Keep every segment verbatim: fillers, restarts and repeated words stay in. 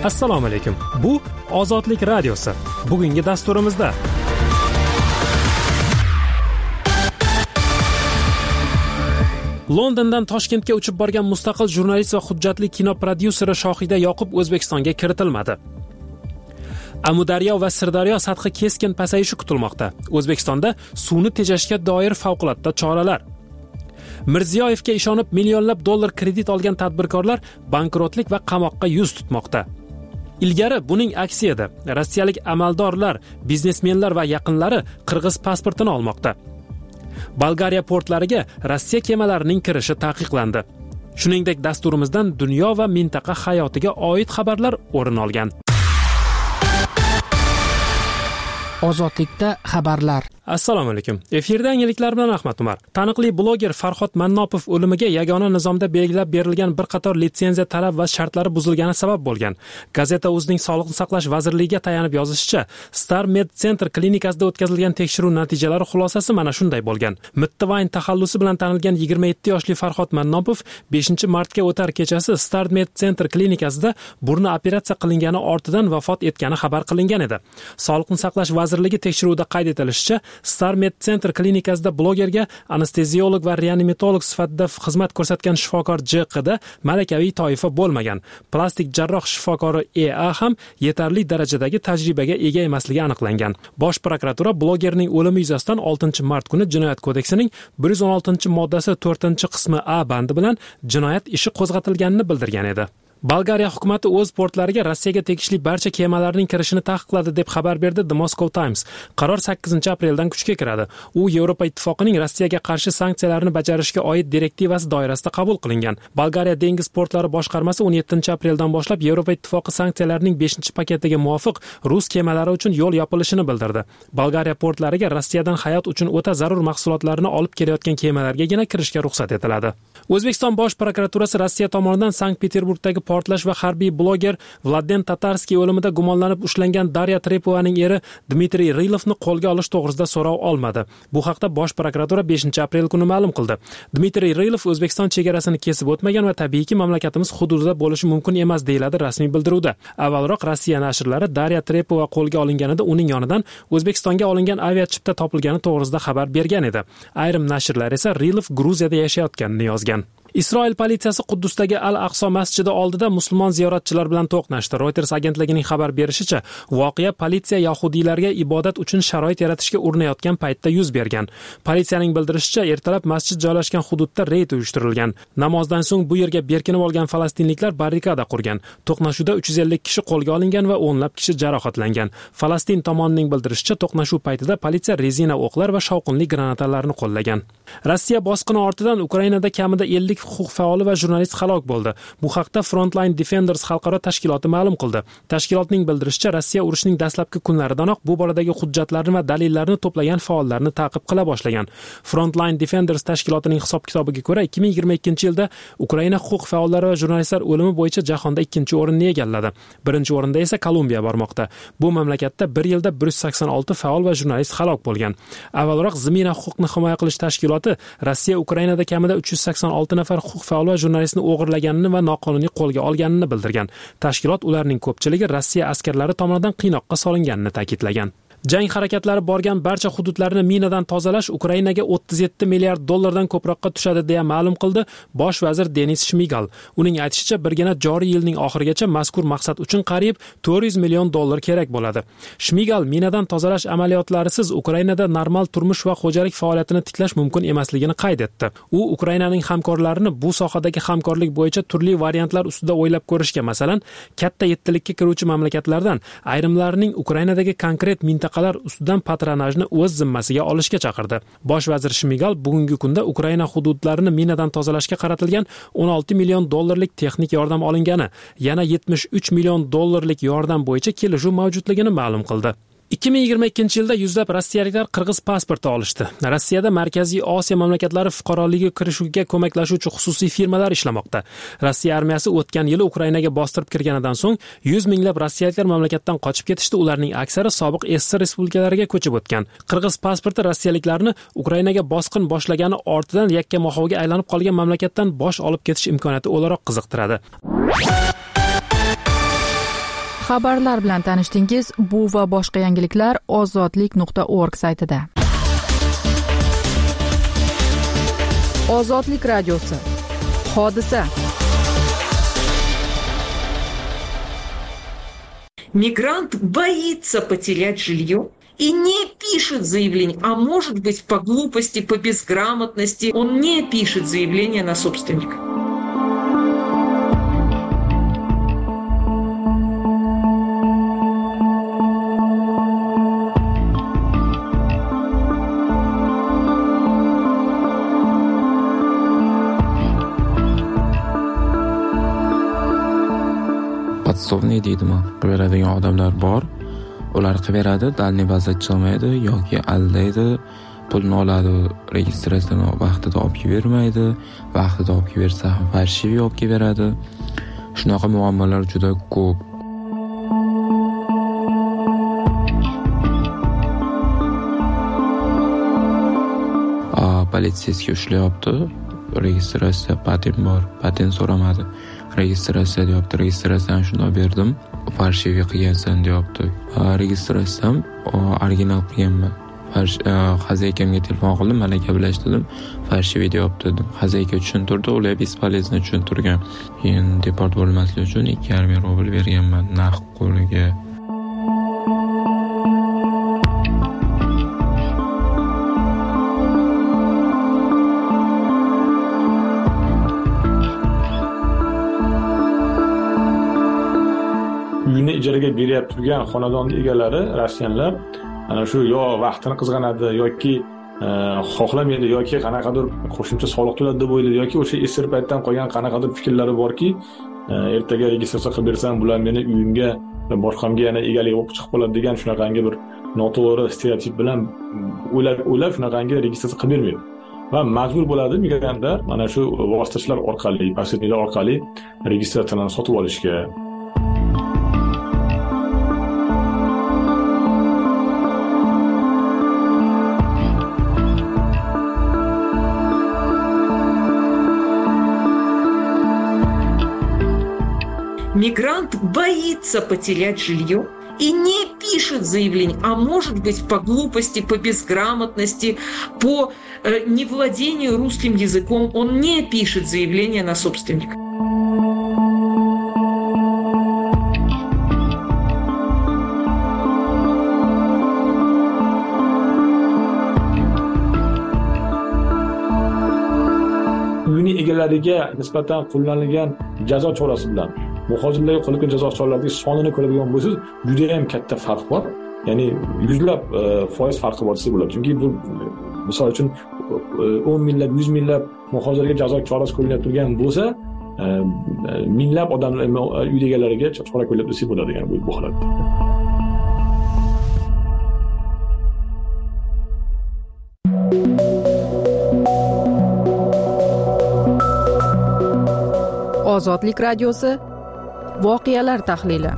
Assalomu alaykum. Bu Ozodlik radiosi. Bugungi dasturimizda Londondan Toshkentga uchib borgan mustaqil jurnalist va hujjatli kino prodyuseri Shohida Yoqub O'zbekistonga kiritilmadi. Amudaryo va Sirdaryo sathi keskin pasayishi kutilmoqda. O'zbekistonda suvni tejashga doir favqulodda choralar. Mirziyoyevga ishonib millionlab dollar kredit olgan tadbirkorlar bankrotlik va qamoqqa yuz tutmoqda. Ilgari buning aksi edi. Rossiyalik amaldorlar, biznesmenlar va yaqinlari qirg'iz pasportini olmoqda. Bolgariya portlariga Rossiya kemalarining kirishi taqiqlandi. Shuningdek, dasturimizdan dunyo va mintaqa hayotiga oid xabarlar o'rin olgan. Ozodlikda xabarlar. Assalomu alaykum. Efirda yangiliklar bilan Ahmad Umar. Taniqli bloger Farhod Mannopov o'limiga yagona nizomda belgilab berilgan bir qator litsenziya talab va shartlari buzilgani sabab bo'lgan. Gazeta o'zining Sog'liqni saqlash vazirligiga tayanib yozishicha, Star Med Center klinikasida o'tkazilgan tekshiruv natijalari xulosasi mana shunday bo'lgan. Mittivayn taxallusi bilan tanilgan yigirma yetti yoshli Farhod Mannopov beshinchi martga o'tar kechasi Star Med Center klinikasida burni operatsiya qilingani ortidan vafot etgani xabar qilingan edi. Sog'liqni saqlash vazirligi tekshiruvida qayd etilishicha, Star Med Center klinikasida blogerga anesteziolog va reanimatolog sifatida xizmat ko'rsatgan shifokor J Q da malakaviy toifa bo'lmagan. Plastik jarroh shifokori E A ham yetarli darajadagi tajribaga ega emasligi aniqlangan. Bosh prokuratura blogerning o'limi yuzasidan oltinchi mart kuni Jinoyat kodeksining bir yuz o'n oltinchi moddasi to'rtinchi qismi A bandi bilan jinoyat ishi qo'zg'atilganini bildirgan edi. Bolgariya hukumatı o'z portlariga Rossiyaga tegishli barcha kemalarning kirishini taqiqladi deb xabar berdi The Moscow Times. Qaror sakkizinchi apreldan kuchga kiradi. U Yevropa ittifoqining Rossiyaga qarshi sanksiyalarni bajarishga oid direktivasi doirasida qabul qilingan. Bolgariya dengiz portlari boshqarmasi o'n yettinchi apreldan boshlab Yevropa ittifoqi sanksiyalarining beshinchi paketiga muvofiq rus kemalari uchun yo'l yopilishini bildirdi. Bolgariya portlariga Rossiyadan hayot uchun o'ta zarur mahsulotlarni olib kelayotgan kemalargagina kirishga ruxsat etiladi. O'zbekiston bosh prokuraturasi Rossiya tomonidan Sankt-Peterburgdagi portlash va harbiy bloger Vladen Tatarskiy o'limida gumonlanib ushlangan Darya Trepovaning eri Dmitriy Rilovni qo'lga olish to'g'risida so'rov olmadi. Bu haqda bosh prokuratura beshinchi aprel kuni ma'lum qildi. Dmitriy Rilov O'zbekiston chegarasini kesib o'tmagan va tabiiyki mamlakatimiz hududida bo'lishi mumkin emas deyiladi rasmiy bildiruvda. Avvalroq Rossiya nashrlari Darya Trepova qo'lga olinganida uning yonidan O'zbekistonga olingan aviachipta topilgani to'g'risida xabar bergan edi. Ayrim nashrlar esa Rilov Gruziyada yashayotganini yozgan. Isroil politsiyasi Quddusdagi Al-Aqso masjidi oldida musulmon ziyoratchilar bilan to'qnashdi. Reuters agentligining xabar berishicha, voqea politsiya yahudiylarga ibodat uchun sharoit yaratishga urinayotgan paytda yuz bergan. Politsiyaning bildirishicha, ertalab masjid joylashgan hududda reyd uyushtirilgan. Namozdan so'ng bu yerga berkinib olgan falastinliklar barrikada qurgan. To'qnashuvda uch yuz ellik kishi qo'lga olingan va o'nlab kishi jarohatlangan. Falastin tomonining bildirishicha, to'qnashuv paytida politsiya rezina o'qlar va shovqinli granatalarni qo'llagan. Rossiya bosqini ortidan Ukrainada kamida ellik huquq faoli va jurnalist halok bo'ldi. Bu haqda Frontline Defenders xalqaro tashkiloti ma'lum qildi. Tashkilotning bildirishicha, Rossiya urushining dastlabki kunlaridanoq bu boradagi hujjatlarni va dalillarni to'plagan faollarni ta'qib qila boshlagan. Frontline Defenders tashkilotining hisob-kitobiga ko'ra, ikki ming yigirma ikkinchi yilda Ukraina huquq faollari va jurnalistlar o'limi bo'yicha jahonda ikkinchi o'rinni egalladi. Birinchi o'rinda esa Kolumbiya bormoqda. Bu mamlakatda bir yilda bir yuz sakson olti faol va jurnalist halok bo'lgan. Avvalroq Zmina huquqni himoya qilish tashkiloti Rossiya Ukrainada kamida uch yuz sakson olti nafar huquq faol va jurnalistni o'g'irlaganini va noqonuniy qo'lga olganini bildirgan. Tashkilot ularning ko'pchiligi Rossiya askarlari tomonidan qiynoqqa solinganini ta'kidlagan. Jang harakatlari borgan barcha hududlarni minadan tozalash Ukrainaga o'ttiz yetti milliard dollardan ko'proqqa tushadi deya ma'lum qildi bosh vazir Denis Shmigal. Uning aytishicha, birgina joriy yilning oxirigacha mazkur maqsad uchun qariyb to'rt yuz million dollar kerak bo'ladi. Shmigal minadan tozalash amaliyotlarisiz Ukrainada normal turmush va xo'jalik faoliyatini tiklash mumkin emasligini qayd etdi. U Ukrainaning hamkorlarini bu sohadagi hamkorlik bo'yicha turli variantlar ustida o'ylab ko'rishga, masalan, katta yettilikka kiruvchi mamlakatlardan ayrimlarining Ukrainadagi konkret mintaqa mintaqalar ustidan patronajni o'z zimmasiga olishga chaqirdi. Bosh vazir Shmigal bugungi kunda Ukraina hududlarini minadan tozalashga qaratilgan o'n olti million dollarlik texnik yordam olingani, yana yetmish uch million dollarlik yordam bo'yicha kelishuv mavjudligini ma'lum qildi. ikki ming yigirma ikkinchi yilda yuzlab rossiyaliklar qirg'iz pasporti olishdi. Rossiyada Markaziy Osiyo mamlakatlari fuqaroligiga kirishiga ko'maklashuvchi xususiy firmalar ishlamoqda. Rossiya armiyasi o'tgan yili Ukrainaga bostirib kirganidan so'ng yuz minglab rossiyaliklar mamlakatdan qochib ketishdi. Ularning aksari sobiq S S R respublikalariga ko'chib o'tgan. Qirg'iz pasporti rossiyaliklarni Ukrainaga bosqin boshlagani ortidan yakka-mohovga aylanib qolgan mamlakatdan bosh olib ketish imkoniyati o'laroq qiziqtiradi. Xabarlar bilan tanishdingiz. Bu va boshqa yangiliklar ozodlik nuqta org saytida. Ozodlik radiosi. Hodisa. Мигрант боится потерять жилье и не пишет заявление, а может быть по глупости, по безграмотности он не пишет заявление на собственника. Подсовный deydimi, qilaveradigan odamlar bor. Ular qilaveradi, dalniy vaziyat chiqmaydi yoki aldaydi, pulni oladi, registratsiyani vaqtida olib bermaydi, vaqtida olib bersa ham farshivi olib beradi. Shunaqa muammolar juda ko'p. A, politsiyasiga ushlayapti. Registratsiya patent bor, patent so'ramadi. Registratsiya deyapti, registratsiyani shunday berdim. Farshivi qilgansan deyapti. Registratsiyam original qilganman. Xazakamga telefon qildim, mana gaplashdim. Farshivi deyapti dedim. Xazayka tushuntirdi, ular bespolezno tushuntirgan. Keyin deport bo'lmaslik uchun ikki yarim ming rubl berganman naqd qo'liga. Uyni ijaraga berib turgan xonadonning egalari Rossiyalar ana shu yo vaqtini qizg'anadi yoki xohlamaydi yoki qanaqadir qo'shimcha soliq to'ladi deb o'ylaydi yoki o'sha esir paytdan qolgan qanaqadir fikrlari borki, ertaga registratsiya qilib bersam bular meni uyimga boshqamga yana egalik bo'lib chiqib qoladi degan shunaqangi bir noto'g'ri stereotip bilan o'ylab o'ylab shunaqangi registratsiya qilib bermaydi. Va majbur bo'ladi migrantlar mana shu vositachilar orqali, posredniklar orqali registratsiyani sotib olishga. Мигрант боится потерять жилье и не пишет заявление, а может быть по глупости, по безграмотности, по э, невладению русским языком он не пишет заявление на собственника. Uyning egalariga nisbatan qo'llanilgan jazo chorasi bilan muhojirlarga qo'llanilgan jazo choralarining sonini ko'radigan bo'lsangiz, juda ham katta farq bor. Ya'ni yuzlab foiz farqi bor desa bo'ladi. Chunki bu misol uchun o'n minglab, yuz minglab muhojirlarga jazo chorasi qo'llanib turgan bo'lsa, minglab odamlar uy egalariga chora qo'llab desa bo'ladi, ya'ni bu holatda. Ozodlik radiosi. Voqealar tahlili.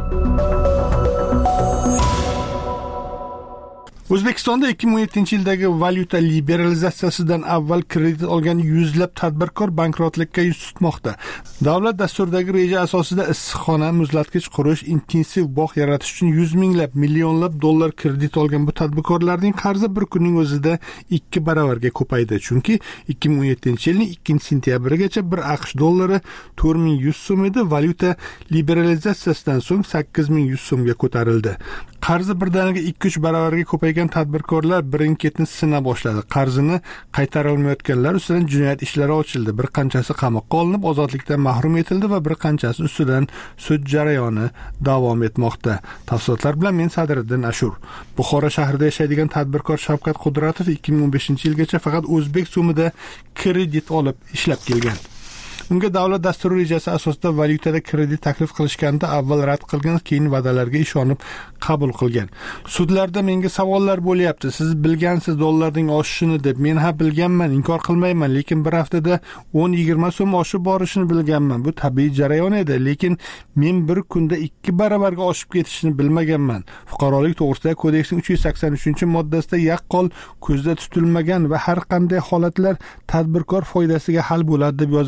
O'zbekistonda ikki ming o'n yettinchi yildagi valyuta liberalizatsiyasidan avval kredit olgan yuzlab tadbirkor bankrotlikka yuz tutmoqda. Davlat dasturidagi reja asosida issiqxona, muzlatgich qurish, intensiv bog' yaratish uchun yuz minglab, millionlab dollar kredit olgan bu tadbirkorlarning qarzi bir kunning o'zida ikki baravarga ko'paydi. Chunki ikki ming o'n yettinchi yilning ikkinchi sentyabrigacha bir AQSh dollari to'rt ming yuz so'm edi, valyuta liberalizatsiyasidan so'ng sakkiz ming yuz so'mga ko'tarildi. Qarzi birdaniga ikki uch baravarga ko'paygan tadbirkorlar birin-ketin sina boshladi. Qarzini qaytara olmayotganlar ustidan jinoyat ishlari ochildi. Bir qanchasi qamoqqa olinib, ozodlikdan mahrum etildi va bir qanchasi ustidan sud jarayoni davom etmoqda. Tafsilotlar bilan men Sadriddin Ashur. Buxoro shahrida yashaydigan tadbirkor Shavkat Qudratov ikki ming o'n beshinchi yilgacha faqat o'zbek so'mida kredit olib ishlab kelgan. Unga davlat dasturi rejasi asosida valyutada kredit taklif qilishganda avval rad qilgan, keyin va'dalarga ishonib qabul qilgan. Sudlarda menga savollar bo'lyapti. Siz bilgansiz dollarning oshishini deb. Men ha bilganman, inkor qilmayman, lekin bir haftada o'n yigirma so'm oshib borishini bilganman. Bu tabiiy jarayon edi, lekin men bir kunda ikki baravarga oshib ketishini bilmaganman. Fuqarolik to'g'risidagi kodeksning uch yuz sakson uchinchi moddasida yaqqol ko'zda tutilmagan va har qanday holatlar tadbirkor foydasiga hal bo'ladi deb yozilgan.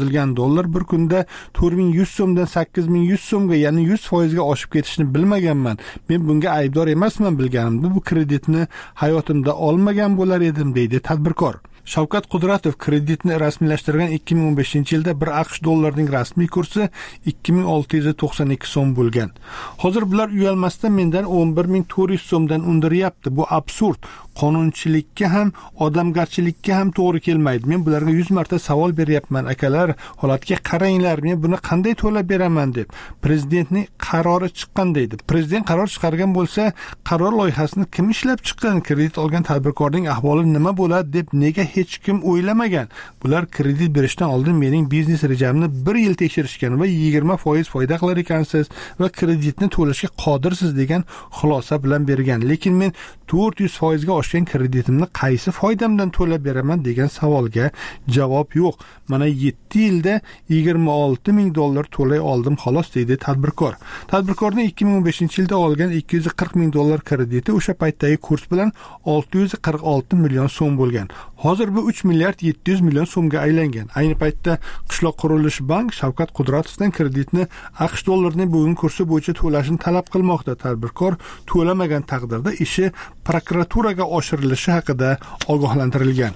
dollar bir kunda to'rt ming yuz so'mdan sakkiz ming yuz so'mga, ya'ni yuz foizga oshib ketishini bilmaganman. Men bunga aybdor emasman, bilganimda bu kreditni hayotimda olmagan bo'lar edim, deydi tadbirkor. Shavkat Qudratov kreditni rasmiylashtirgan ikki ming o'n beshinchi yilda bir AQSh dollarining rasmiy kursi ikki ming olti yuz to'qson ikki so'm bo'lgan. Hozir bular uyalmasdan mendan o'n bir ming to'rt yuz so'mdan undiryapti. Bu absurd. Qonunchilikka ham, odamgarchilikka ham to'g'ri kelmaydi. Men bularga yuz marta savol beryapman. Akalar, holatga qaranglar, men buni qanday to'lab beraman deb. Prezidentning qarori chiqqan deydi. Prezident qaror chiqargan bo'lsa, qaror loyihasini kim ishlab chiqqan? Kredit olgan tadbirkorning ahvoli nima bo'ladi deb nega hech kim o'ylamagan? Bular kredit berishdan oldin mening biznes rejamni bir yil tekshirishgan va yigirma foiz foyda qilar ekansiz va kreditni to'lashga qodirsiz degan xulosa bilan bergan. Lekin men to'rt yuz foizga oshgan kreditimni qaysi foydamdan to'lab beraman degan savolga javob yo'q. Mana yetti yilda yigirma olti ming dollar to'lay oldim xolos, deydi tadbirkor. Tadbirkorning ikki ming o'n beshinchi yilda olgan ikki yuz qirq ming dollar krediti o'sha paytdagi kurs bilan olti yuz qirq olti million so'm bo'lgan. Hozir bu uch milliard yetti yuz million so'mga aylangan. Ayni paytda Qishloq qurilish bank Shavkat Qudratovdan kreditni AQSh dollarining bugungi kursi bo'yicha to'lashini talab qilmoqda. Tadbirkor to'lamagan taqdirda ishi prokuraturaga oshirilishi haqida ogohlantirilgan.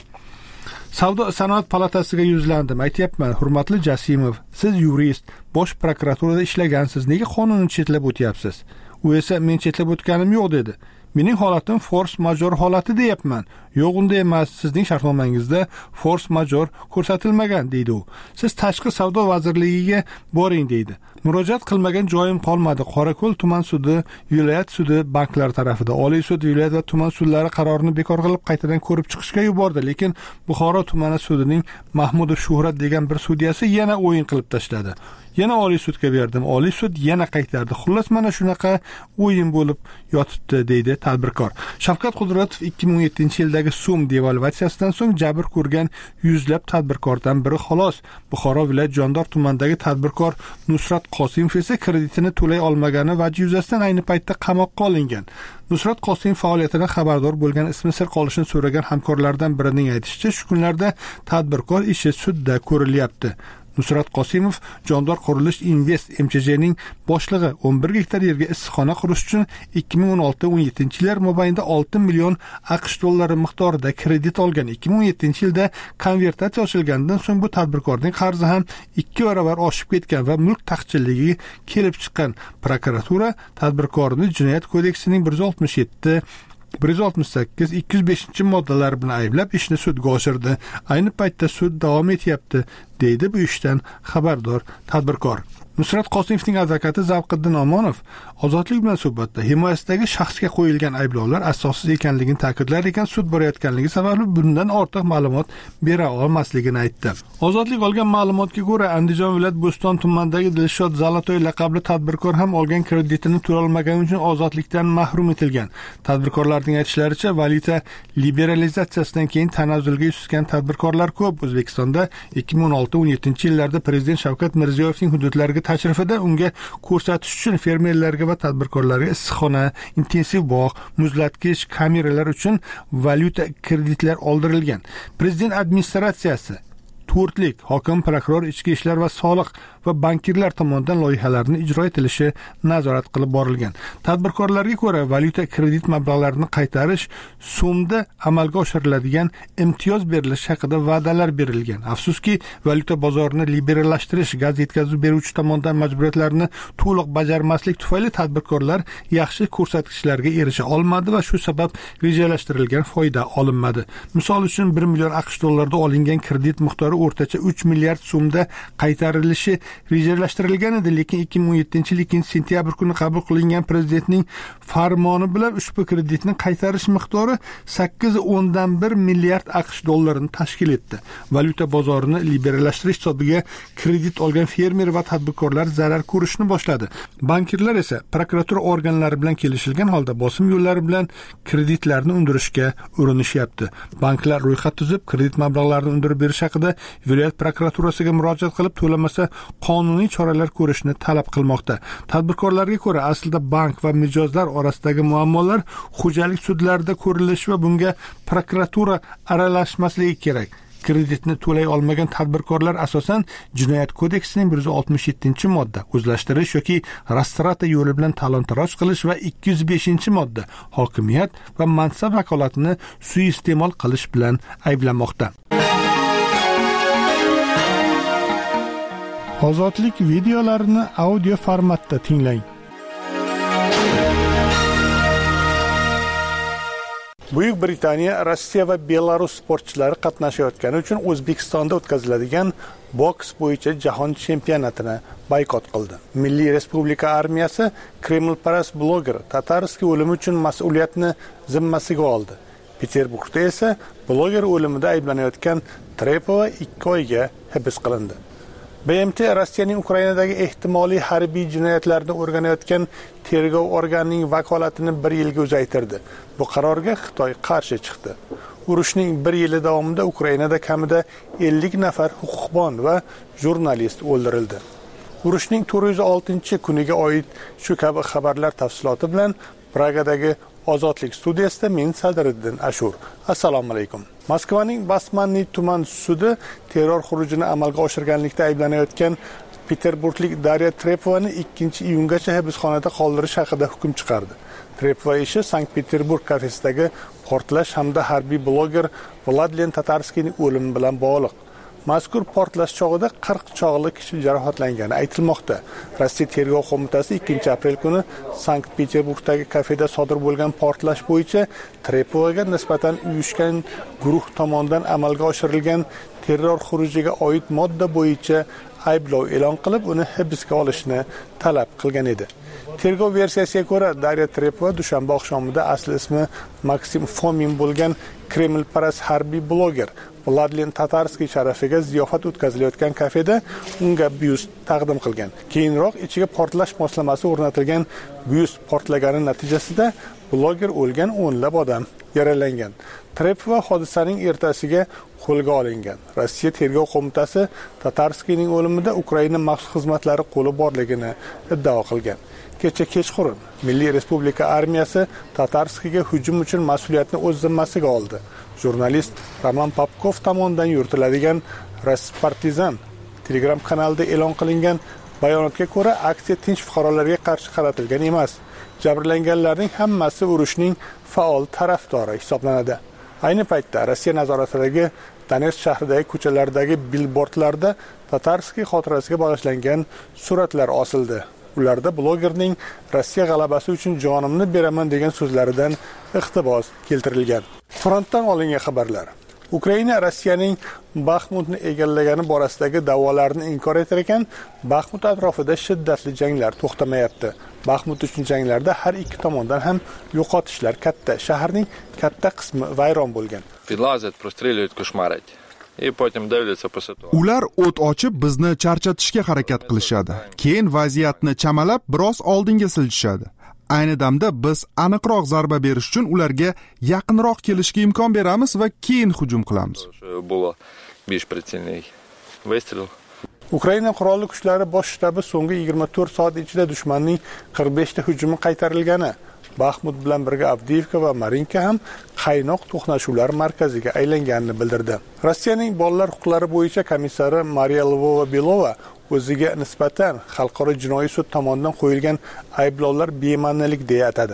Savdo sanoat palatasiga yuzlandim. Aytyapman, hurmatli Jasimov, siz yurist, bosh prokuraturada ishlagansiz, nega qonunni chetlab o'tyapsiz? U esa men chetlab o'tganim yo'q dedi. Mening holatim force major holati deyapman. Yo'q, unday emas. Sizning shartnomangizda force major ko'rsatilmagan, deydi u. Siz tashqi savdo vazirligiga boring, deydi. Murojaat qilmagan joyim qolmadi. Qorako'l tuman sudi, viloyat sudi banklar tarafida, Oliy sud, viloyat va tuman sudlari qarorini bekor qilib qaytadan ko'rib chiqishga yubordi. Lekin Buxoro tumani sudining Mahmudov Shuhrat degan bir sudyasi yana o'yin qilib tashladi. Yana Oliy sudga berdim. Oliy sud yana qaytardi. Xullas mana shunaqa o'yin bo'lib yotibdi, deydi tadbirkor. Shavkat Qudratov ikki ming o'n yettinchi yildagi so'm devalvatsiyasidan so'ng jabr ko'rgan yuzlab tadbirkordan biri xolos. Buxoro viloyat Jondor tumanidagi tadbirkor Nusrat Qosimov esa kreditini to'lay olmagani vajhi yuzasidan ayni paytda qamoqqa olingan. Nusrat Qosimov faoliyatidan xabardor bo'lgan, ismi sir qolishini so'ragan hamkorlardan birining aytishicha, shu kunlarda tadbirkor ishi sudda ko'rilyapti. Nusrat Qosimov Jondor qurilish Invest M Ch J'ning boshlig'i o'n bir gektar yerga issiqxona qurish uchun ikki ming o'n olti o'n yettinchi yillar mobaynida olti million AQSh dollari miqdorida kredit olgan. ikki ming o'n yettinchi yilda konvertatsiya ochilgandan so'ng bu tadbirkorning qarzi ham ikki barobar oshib ketgan va mulk taqchilligi kelib chiqqan. Prokuratura tadbirkorni Jinoyat kodeksining bir yuz oltmish yetti bir yuz oltmish sakkiz ikki yuz beshinchi moddalari bilan ayblab ishni sudga oshirdi. Ayni paytda sud davom etyapti, deydi bu ishdan xabardor tadbirkor. Nusrat Qosimovning advokati Zavqiddin Omonov Ozodlik bilan suhbatda himoyasidagi shaxsga qo'yilgan ayblovlar asossiz ekanligini ta'kidlar ekan, sud borayotganligi sababli bundan ortiq ma'lumot bera olmasligini aytdi. Ozodlik olgan ma'lumotga ko'ra, Andijon viloyat Bo'ston tumanidagi Dilshod Zalatoy laqabli tadbirkor ham olgan kreditini to'lay olmagani uchun ozodlikdan mahrum etilgan. Tadbirkorlarning aytishlaricha, valyuta liberalizatsiyasidan keyin tanazzulga tushgan tadbirkorlar ko'p. O'zbekistonda ikki ming o'n olti o'n yettinchi yillarda Prezident Shavkat Mirziyoyevning hududlariga tashrifida unga ko'rsatish uchun fermerlarga va tadbirkorlarga issiqxona, intensiv bog', muzlatgich, kameralar uchun valyuta kreditlar oldirilgan. Prezident administratsiyasi to'rtlik hokim, prokuror, ichki ishlar va soliq va bankirlar tomonidan loyihalarni ijro etilishi nazorat qilib borilgan. Tadbirkorlarga ko'ra, valyuta kredit mablag'larini qaytarish so'mda amalga oshiriladigan imtiyoz berilishi haqida va'dalar berilgan. Afsuski, valyuta bozorini liberallashtirish, gaz yetkazib beruvchi tomonidan majburiyatlarni to'liq bajarmaslik tufayli tadbirkorlar yaxshi ko'rsatkichlarga erisha olmadi va shu sabab rejalashtirilgan foyda olinmadi. Misol uchun bir million AQSh dollarida olingan kredit miqdori o'rtacha uch milliard so'mda qaytarilishi rejalashtirilgan edi, lekin ikki ming o'n yettinchi yil ikkinchi sentyabr kuni qabul qilingan prezidentning farmoni bilan ushbu kreditni qaytarish miqdori sakkiz o'ndan bir milliard AQSh dollarini tashkil etdi. Valyuta bozorini liberallashtirish hisobiga kredit olgan fermer va tadbirkorlar zarar ko'rishni boshladi. Bankirlar esa prokuratura organlari bilan kelishilgan holda bosim yo'llari bilan kreditlarni undirishga urinishyapti. Banklar ro'yxat tuzib, kredit mablag'larini undirib berish haqida viloyat prokuraturasiga murojaat qilib, to'lamasa qonuniy choralar ko'rishni talab qilmoqda. Tadbirkorlarga ko'ra, aslida bank va mijozlar orasidagi muammolar xo'jalik sudlarida ko'rilishi va bunga prokuratura aralashmasligi kerak. kreditni to'lay olmagan tadbirkorlar asosan Jinoyat kodeksining bir yuz oltmish yettinchi modda o'zlashtirish yoki rastrata yo'li bilan talon-taroj qilish va ikki yuz beshinchi modda hokimiyat va mansab vakolatini suiiste'mol qilish bilan ayblanmoqda. Ozodlik videolarini audio formatda tinglang. Buyuk Britaniya Rossiya va Belarus sportchilari qatnashayotgani uchun O'zbekistonda o'tkaziladigan boks bo'yicha jahon chempionatini boykot qildi. Milliy Respublika armiyasi Kremlparast bloger Tatarskiy o'limi uchun mas'uliyatni zimmasiga oldi. Peterburgda esa bloger o'limida ayblanayotgan Trepova ikki oyga hibs qilindi. B M T Rossiyaning Ukrainadagi ehtimoliy harbiy jinoyatlarni o'rganayotgan tergov organining vakolatini bir yilga uzaytirdi. Bu qarorga Xitoy qarshi chiqdi. Urushning bir yili davomida Ukrainada kamida ellik nafar huquqbon va jurnalist o'ldirildi. Urushning to'rt yuz oltinchi kuniga oid shu kabi xabarlar tafsiloti bilan Pragadagi Ozodlik studiyasida men Sadriddin Ashur. Assalomu alaykum. Moskvaning Basmanniy tuman sudi terror xurujini amalga oshirganlikda ayblanayotgan Peterburglik Darya Trepovani ikkinchi iyungacha hibsxonada qoldirish haqida hukm chiqardi. Trepova ishi Sankt-Peterburg kafesidagi portlash hamda harbiy bloger Vladlen Tatarskiyning o'limi bilan bog'liq. Mazkur portlash chog'ida qirq chog'li kishi jarohatlangani aytilmoqda. Rossiya tergov qo'mitasi ikkinchi aprel kuni Sankt-Peterburgdagi kafeda sodir bo'lgan portlash bo'yicha Trepovaga nisbatan uyushgan guruh tomonidan amalga oshirilgan terror xurujiga oid modda bo'yicha ayblov e'lon qilib, uni hibsga olishni talab qilgan edi. Tergov versiyasiga ko'ra, Darya Trepova dushanba oqshomida asli ismi Maksim Fomin bo'lgan Kremlparast harbiy bloger Vladlen Tatarskiy sharafiga ziyofat o'tkazilayotgan kafeda unga byust taqdim qilgan. Keyinroq ichiga portlash moslamasi o'rnatilgan byust portlagani natijasida bloger o'lgan, o'nlab odam yaralangan. Trepova hodisaning ertasiga qo'lga olingan. Rossiya tergov qo'mitasi Tatarskiyning o'limida Ukraina maxsus xizmatlari qo'li borligini iddao qilgan. Kecha kechqurun Milliy Respublika armiyasi Tatarskiyga hujum uchun mas'uliyatni o'z zimmasiga oldi. Jurnalist Roman Popkov tomonidan yuritiladigan Raspartizan Telegram kanalida e'lon qilingan bayonotga ko'ra, aksiya tinch fuqarolarga qarshi qaratilgan emas. Jabrlanganlarning hammasi urushning faol tarafdori hisoblanadi. Ayni paytda Rossiya nazoratidagi Donetsk shahridagi ko'chalardagi billbordlarda Tatarskiy xotirasiga bag'ishlangan suratlar osildi. Ularda blogerning Rossiya g'alabasi uchun jonimni beraman degan so'zlaridan iqtibos keltirilgan. Frontdan olingan xabarlar. Ukraina Rossiyaning Baxmutni egallagani borasidagi da'volarni inkor etar ekan, Baxmut atrofida shiddatli janglar to'xtamayapti. Baxmut uchun janglarda har ikki tomondan ham yo'qotishlar katta. Shaharning katta qismi vayron bo'lgan. Ular o't ochib bizni charchatishga harakat qilishadi. Keyin vaziyatni chamalab biroz oldinga siljishadi. Ayni damda biz aniqroq zarba berish uchun ularga yaqinroq kelishga imkon beramiz va keyin hujum qilamiz. Ukraina qurolli kuchlari bosh shtabi so'nggi yigirma to'rt soat ichida dushmanning qirq besh ta hujumi qaytarilgani, Baxmut bilan birga Avdiivka va Marinka ham qaynoq to'qnashuvlar markaziga aylanganini bildirdi. Rossiyaning bolalar huquqlari bo'yicha komissari Mariya Lvova-Belova o'ziga nisbatan xalqaro jinoiy sud tomonidan qo'yilgan ayblovlar bema'nilik deya atadi.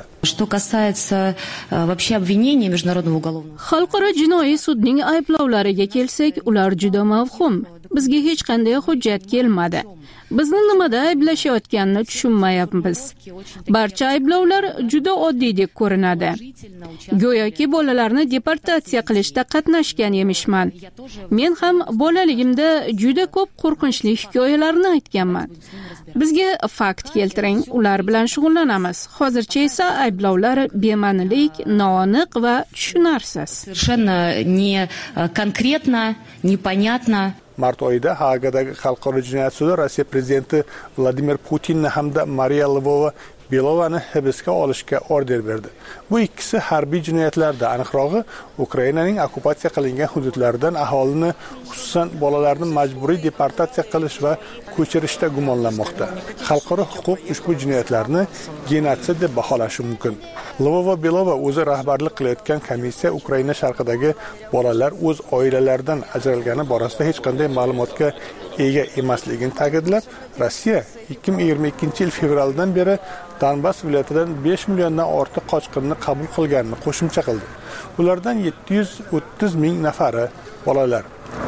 Xalqaro jinoiy sudning ayblovlariga kelsak, ular juda mavhum. Bizga hech qanday hujjat kelmadi. Bizni nimada ayblashayotganini tushunmayapmiz. Barcha ayblovlar juda oddiydek ko'rinadi. Go'yoki bolalarni deportatsiya qilishda qatnashgan emishman. Men ham bolaligimda juda ko'p qo'rqinchli hikoyalarni aytganman. Bizga fakt keltiring, ular bilan shug'ullanamiz. Hozircha esa ayblovlar bema'nilik, noaniq va tushunarsiz. Совершенно не конкретно, непонятно. Mart oyida Haagadagi xalqaro jinoyat sudi Rossiya prezidenti Vladimir Putinni hamda Mariya Lvova Belovani hibsga olishga order berdi. Bu ikkisi harbiy jinoyatlarda, aniqrog'i Ukrainaning okkupatsiya qilingan hududlaridan aholini, xususan bolalarni majburiy deportatsiya qilish va ko'chirishda gumonlanmoqda. Xalqaro huquq ushbu jinoyatlarni genotsid deb baholashi mumkin. Lvova Belova o'zi rahbarlik qilayotgan komissiya Ukraina sharqidagi bolalar o'z oilalaridan ajralgani borasida hech qanday ma'lumotga ega emasligini ta'kidlab, Rossiya ikki ming yigirma ikkinchi yil fevraldan beri Donbass viloyatidan besh milliondan ortiq qochqinni qabul qilganini qo'shimcha qildi. Ulardan yetti yuz o'ttiz ming nafari bolalar.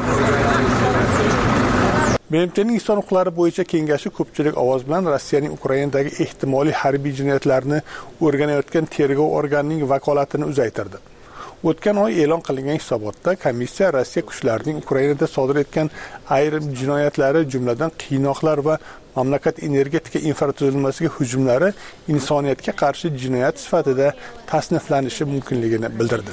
B M T'ning inson huquqlari bo'yicha kengashi ko'pchilik ovoz bilan Rossiyaning Ukrainadagi ehtimoliy harbiy jinoyatlarni o'rganayotgan tergov organining vakolatini uzaytirdi. O'tgan oy e'lon qilingan hisobotda komissiya Rossiya kuchlarining Ukrainada sodir etgan ayrim jinoyatlari, jumladan qiynoqlar va mamlakat energetika infratuzilmasiga hujumlari insoniyatga qarshi jinoyat sifatida tasniflanishi mumkinligini bildirdi.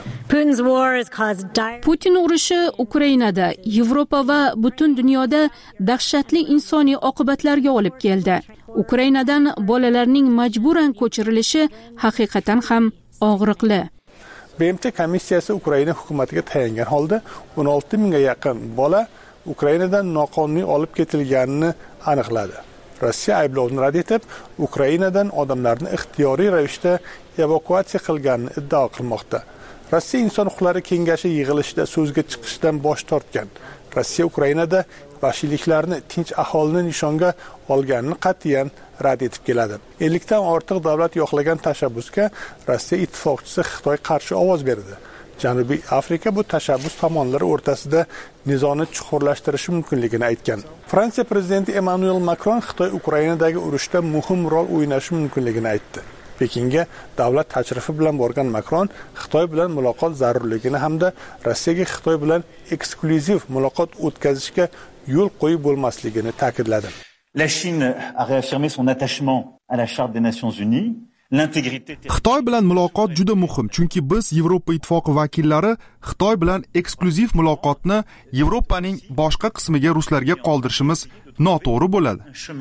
Putin urushi Ukrainada, Yevropa va butun dunyoda dahshatli insoniy oqibatlarga olib keldi. Ukrainadan bolalarning majburan ko'chirilishi haqiqatan ham og'riqli. B M T komissiyasi Ukraina hukumatiga tayangan holda o'n olti mingga yaqin bola Ukrainadan noqonuniy olib ketilganini aniqladi. Rossiya ayblovni rad etib, Ukrainadan odamlarni ixtiyoriy ravishda evakuatsiya qilganini iddao qilmoqda. Rossiya Inson huquqlari kengashi yig'ilishida so'zga chiqishdan bosh tortgan. Rossiya Ukrainada vahshiyliklarni tinch aholini nishonga olganini qat'iyan rad etib keladi. ellikdan ortiq davlat yo'qlagan tashabbusga Rossiya ittifoqchisi Xitoy qarshi ovoz berdi. Janubiy Afrika bu tashabbus tomonlari o'rtasida nizoni chuqurlashtirishi mumkinligini aytgan. Fransiya prezidenti Emmanuel Macron Xitoy Ukrainadagi urushda muhim rol o'ynashi mumkinligini aytdi. Pekinga davlat tashrifi bilan borgan Macron Xitoy bilan muloqot zarurligini hamda Rossiyaga Xitoy bilan eksklyuziv muloqot o'tkazishga yo'l qo'yib bo'lmasligini ta'kidladi. La Chine a réaffirmé son attachement à la Charte des Nations Unies. Xitoy bilan muloqot juda muhim, chunki biz Yevropa ittifoqi vakillari Xitoy bilan eksklyuziv muloqotni Yevropaning boshqa qismiga ruslarga qoldirishimiz noto'g'ri bo'ladi.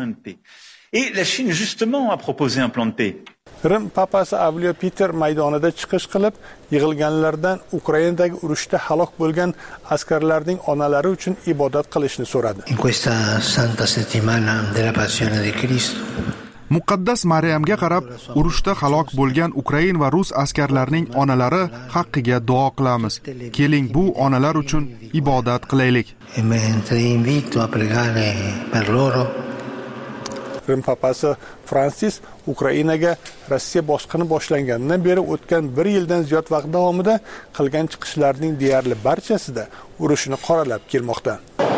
Et la Chine justement a proposé un plan de paix. Rim papasi Avliyo Peter maydonida chiqish qilib, yig'ilganlardan Ukrainadagi urushda halok bo'lgan askarlarning onalari uchun ibodat qilishni so'radi. In questa santa settimana della passione di Cristo Muqaddas Maryamga qarab, urushda halok bo'lgan Ukrain va rus askarlarining onalari haqqiga duo qilamiz. Keling, bu onalar uchun ibodat qilaylik. E mentre invito a pregare per loro. Rim papasi Fransis Ukrainaga Rossiya bosqini boshlanganidan beri o'tgan bir yildan ziyod vaqt davomida qilgan chiqishlarining deyarli barchasida urushni qoralab kelmoqda.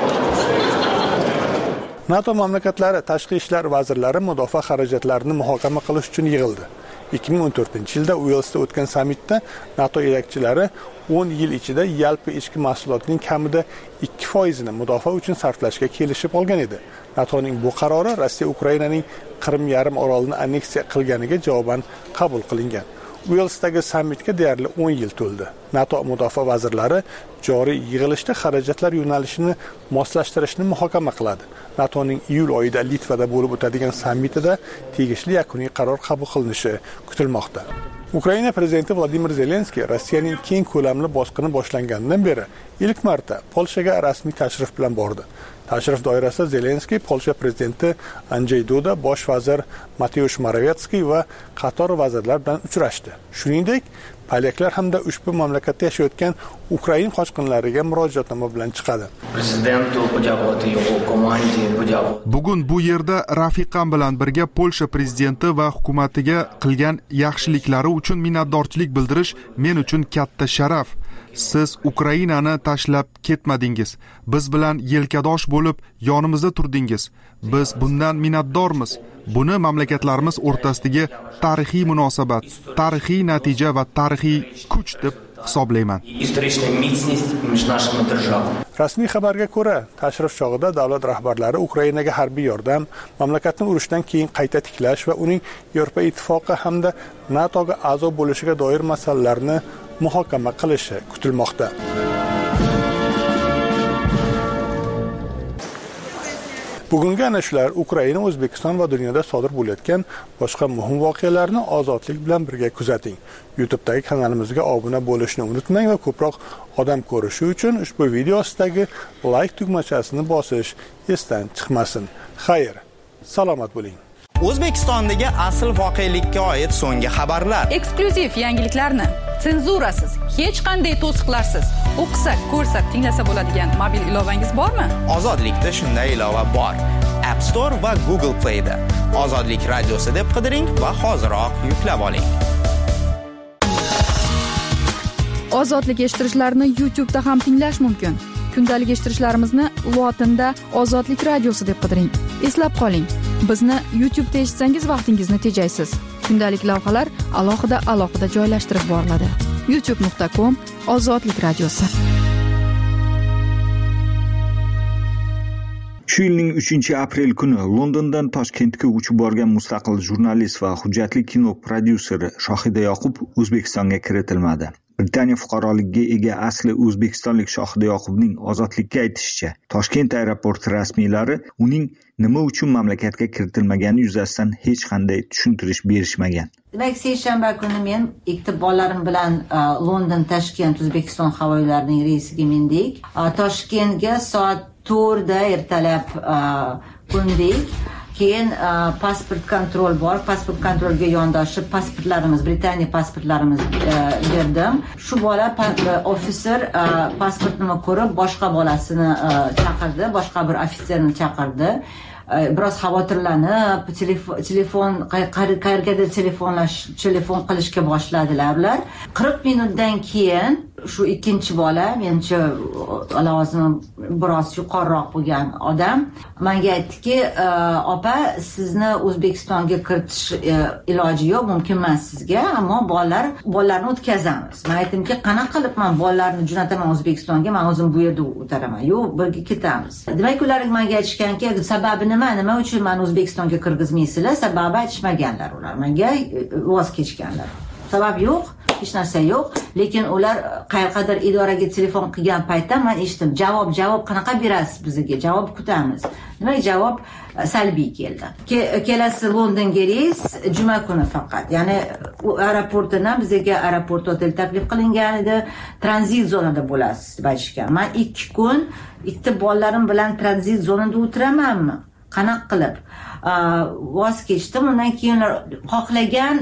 NATO mamlakatlari tashqi ishlar vazirlari mudofaa xarajatlarini muhokama qilish uchun yig'ildi. ikki ming o'n to'rtinchi yilda Uelsda o'tgan sammitda NATO yetakchilari o'n yil ichida yalpi ichki mahsulotning kamida ikki foizini mudofaa uchun sarflashga kelishib olgan edi. NATOning bu qarori Rossiya Ukrainaning Qrim yarim orolini anneksiya qilganiga javoban qabul qilingan. Uelsdagi sammitga deyarli o'n yil to'ldi. NATO mudofaa vazirlari joriy yig'ilishda xarajatlar yo'nalishini moslashtirishni muhokama qiladi. NATOning iyul oyida Litvada bo'lib o'tadigan sammitida tegishli yakuniy qaror qabul qilinishi kutilmoqda. Ukraina prezidenti Vladimir Zelenskiy Rossiyaning keng ko'lamli bosqini boshlanganidan beri ilk marta Polshaga rasmiy tashrif bilan bordi. Tashrif doirasida Zelenskiy Polsha prezidenti Andrzej Duda, bosh vazir Mateusz Morawiecki va qator vazirlar bilan uchrashdi. Shuningdek, polyaklar hamda ushbu mamlakatda yashayotgan Ukrain qochqinlariga murojaatnoma bilan chiqadi. Bugun bu yerda rafiqam bilan birga Polsha prezidenti va hukumatiga qilgan yaxshiliklari uchun minnatdorchilik bildirish men uchun katta sharaf. Siz Ukrainani tashlab ketmadingiz. Biz bilan yelkadosh bo'lib yonimizda turdingiz. Biz bundan minnatdormiz. Buni mamlakatlarimiz o'rtasidagi tarixiy munosabat, tarixiy natija va tarixiy kuch deb hisoblayman. Rasmiy xabarga ko'ra, tashrif chog'ida davlat rahbarlari Ukrainaga harbiy yordam, mamlakatni urushdan keyin qayta tiklash va uning Yevropa ittifoqi hamda NATOga a'zo bo'lishiga doir masalalarni muhokama qilishi kutilmoqda. Bugungi ana shular Ukraina, O'zbekiston va dunyoda sodir bo'layotgan boshqa muhim voqealarni ozodlik bilan birga kuzating. YouTube'dagi kanalimizga obuna bo'lishni unutmang va ko'proq odam ko'rishi uchun ushbu video ostidagi like tugmachasini bosish esdan chiqmasin. Xayr, salomat bo'ling. O'zbekistondagi asl voqelikka oid so'nggi xabarlar, eksklyuziv yangiliklarni senzurasiz, hech qanday to'siqlarsiz o'qisa, ko'rsa, tinglasa bo'ladigan mobil ilovangiz bormi? Ozodlikda shunday ilova bor. App Store va Google Play da Ozodlik radiosi deb qidiring va hoziroq yuklab oling. Ozodlik eshittirishlarni YouTube'da ham tinglash mumkin. Kundalik eshittirishlarimizni lotinda Ozodlik radiosi deb qidiring. Eslab qoling, bizni YouTube'da eshitsangiz vaqtingizni tejaysiz. Kundalik lavhalar alohida alohida joylashtirib boriladi. youtube nuqta com Ozodlik radiosi. Shu yilning uchinchi aprel kuni Londondan Toshkentga uchib borgan mustaqil jurnalist va hujjatli kino prodyuseri Shohida Yoqub O'zbekistonga kiritilmadi. Britaniya fuqaroligiga ega asli o'zbekistonlik Shohida Yoqubning ozodlikka aytishicha, Toshkent aeroporti rasmiylari uning nima uchun mamlakatga kiritilmagani yuzasidan hech qanday tushuntirish berishmagan. Demak, seshanba kuni men ikkita bolalarim bilan London Toshkent O'zbekiston havo yo'llarining reysiga mindik. Toshkentga soat to'rtda ertalab qo'ndik. Keyin pasport kontrol bor. Pasport kontrolga yondoshib pasportlarimiz, Britaniya pasportlarimizni berdim. Shu bola ofitser pasportini ko'rib boshqa bolasini chaqirdi, boshqa bir ofitserni chaqirdi. Biroz xavotirlanib, telefon telefon qayergadir telefonlash, telefon qilishga boshladilar ular. qirq minutdan keyin shu ikkinchi bola, menimcha lavozimi biroz yuqoriroq bo'lgan odam menga aytdiki, opa, sizni O'zbekistonga kiritish iloji yo'q, mumkin emas sizga, ammo bolalar bolalarni o'tkazamiz. Men aytdimki, qanaqa qilib men bolalarni jo'nataman O'zbekistonga, men o'zim bu yerda o'taraman. Yo'q, birga ketamiz. Demak, ular menga aytishganki, sababi nima, nima uchun meni O'zbekistonga kirgizmaysizlar? Sababi aytishmaganlar ular. Menga voz kechganlar. Sabab yo'q, hech narsa yo'q, lekin ular qayerqadir idoraga telefon qilgan paytda men eshitdim, javob javob qanaqa berasiz bizga? Javob kutamiz. Demak, javob salbiy keldi. Kelasi Londonga reys juma kuni faqat. Ya'ni aeroportdan bizga aeroport hotel taklif qilingan edi, tranzit zonada bo'lasiz deb aytishgan. Men ikki kun ikkita bolalarim bilan tranzit zonada o'tiramanmi? Qanaqa qilib? Voz kechdim. Undan keyin xohlagan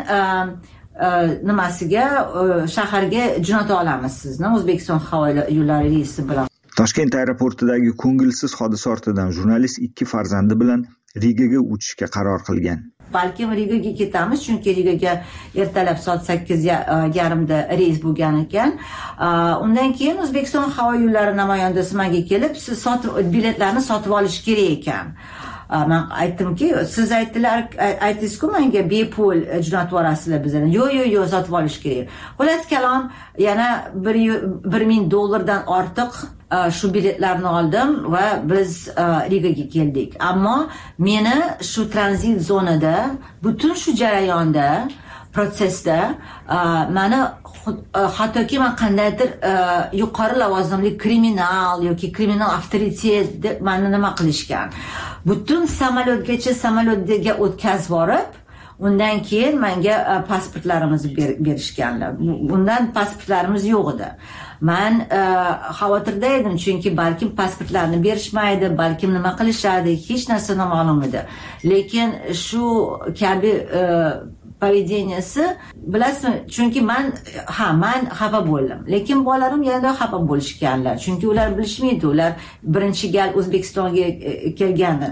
nimasiga shaharga jo'nata olamiz sizni O'zbekiston havo yo'llari reysi bilan. Toshkent aeroportidagi ko'ngilsiz hodisa ortidan jurnalist ikki farzandi bilan Rigaga uchishga qaror qilgan. Balkim Rigaga ketamiz, chunki Rigaga ertalab soat sakkiz yarim da reys bo'lgan ekan. Undan keyin O'zbekiston havo yo'llari namoyandasi menga kelib, siz sotib biletlarni sotib olish kerak ekan. Men aytdimki, siz aytdilar, aytdingiz-ku menga bepul jo'natib yuborasizlar bizlarni. Yo'q, yo'q, yo'q, sotib olish kerak. Xullas kalom, yana bir ming dollardan ortiq shu biletlarni oldim va biz Rigaga keldik. Ammo meni shu tranzit zonada, butun shu jarayonda, protsesda meni hattoki men qandaydir yuqori lavozimli kriminal yoki kriminal avtoritet deb meni nima qilishgan. Butun samolyotgacha samolyotga o'tkazib borib, undan keyin menga pasportlarimizni berishganlar. Bundan pasportlarimiz yo'q edi. Men xavotirda edim, chunki balkim pasportlarni berishmaydi, balkim nima qilishadi, hech narsa noma'lum edi. Lekin shu kabi поведенияsi, bilasizmi, chunki men ha men xafa bo'ldim, lekin bolalarim yana xafa bo'lishganlar, chunki ular bilishmaydi, ular birinchi gal O'zbekistonga kelgani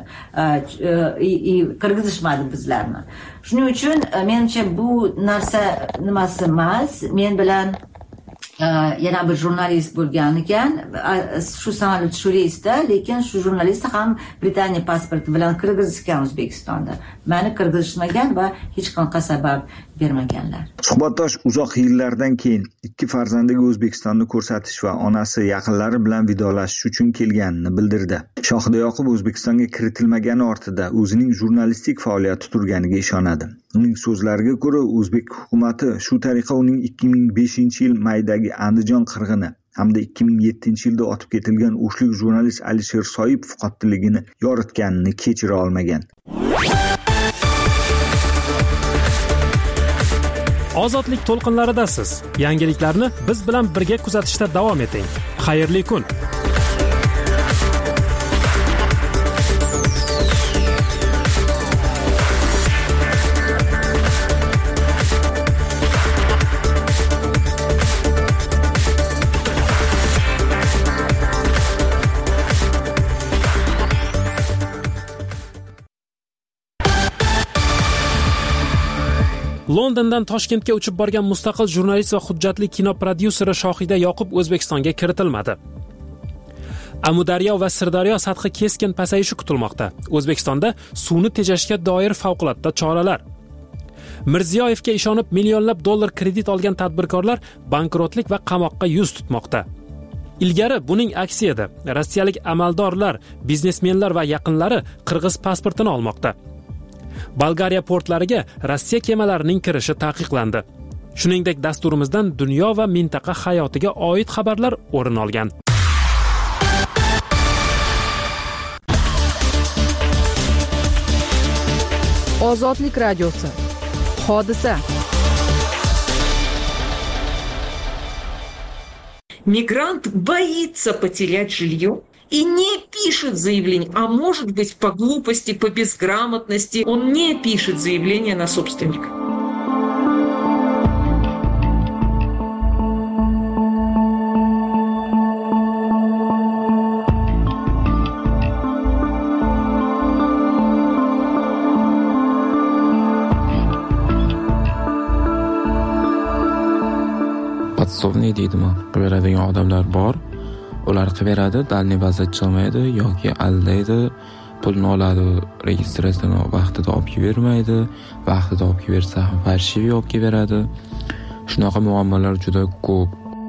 qirg'izishmadi bizlarni. Shuning uchun menimcha bu narsa nimasi emas. Men bilan yana bir jurnalist bo'lgan ekan, shu samolyot shu reysda, lekin shu jurnalist ham Britaniya pasporti bilan kirgizishgan O'zbekistonda. Meni kirgizishmagan va hech qanaqa sabab bermaganlar. Suhbatdosh uzoq yillardan keyin ikki farzandiga O'zbekistonni ko'rsatish va onasi yaqinlari bilan vidolashish uchun kelganini bildirdi. Shohida Yoqub O'zbekistonga kiritilmagani ortida o'zining jurnalistik faoliyati turganiga ishonadi. Uning so'zlariga ko'ra, o'zbek hukumatı shu tariqa uning ikki ming beshinchi yil maydagi Andijon qirg'ini hamda ikki ming yettinchi yilda otib ketilgan o'shlik jurnalist Alisher Soipov qotilligini yoritganini kechira olmagan. Ozodlik to'lqinlaridasiz. Yangiliklarni biz bilan birga kuzatishda davom eting. Xayrli kun. Londondan Toshkentga uchib borgan mustaqil jurnalist va hujjatli kino prodyuseri Shohida Yoqub O'zbekistonga kiritilmadi. Amudaryo va Sirdaryo sathi keskin pasayishi kutilmoqda. O'zbekistonda suvni tejashga doir favqulodda choralar. Mirziyoyevga ishonib millionlab dollar kredit olgan tadbirkorlar bankrotlik va qamoqqa yuz tutmoqda. Ilgari buning aksi edi. Rossiyalik amaldorlar, biznesmenlar va yaqinlari qirg'iz pasportini olmoqda. Bolgariya portlariga Rossiya kemalarining kirishi taqiqlandi. Shuningdek, dasturimizdan dunyo va mintaqa hayotiga oid xabarlar o'rin olgan. Ozodlik radiosi. Hodisa. Мигрант боится потерять жилье и не пишет заявление, а может быть по глупости, по безграмотности он не пишет заявление на собственника. Подсовный deydimi, qilaveradigan odamlar bor. Ular qilaveradi, dalniy bazat chiqmaydi yoki aldaydi, pulni oladi, registratsiyani vaqtida olib bermaydi, vaqtida olib bersa ham farshivi olib beradi. Shunaqa muammolar juda ko'p.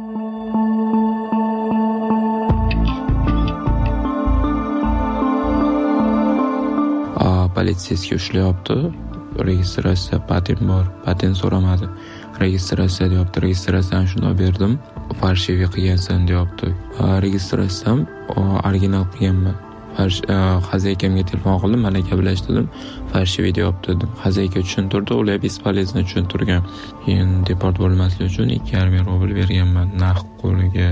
A politsiyasiga ushlayapti. Registratsiya patent bor, patent so'ramadi. Registratsiya deyapti, registratsiyani shunday berdim. Farshivi qilgansan deyapti. Registratsiyam original qilganman. Xazakamga telefon qildim, mana gaplashdim. Farshivi deyapti dedim. Xazayka tushuntirdi, ular bespolezno tushuntirgan. Keyin deport bo'lmaslik uchun ikki yarim ming rubl berganman naqd qo'liga.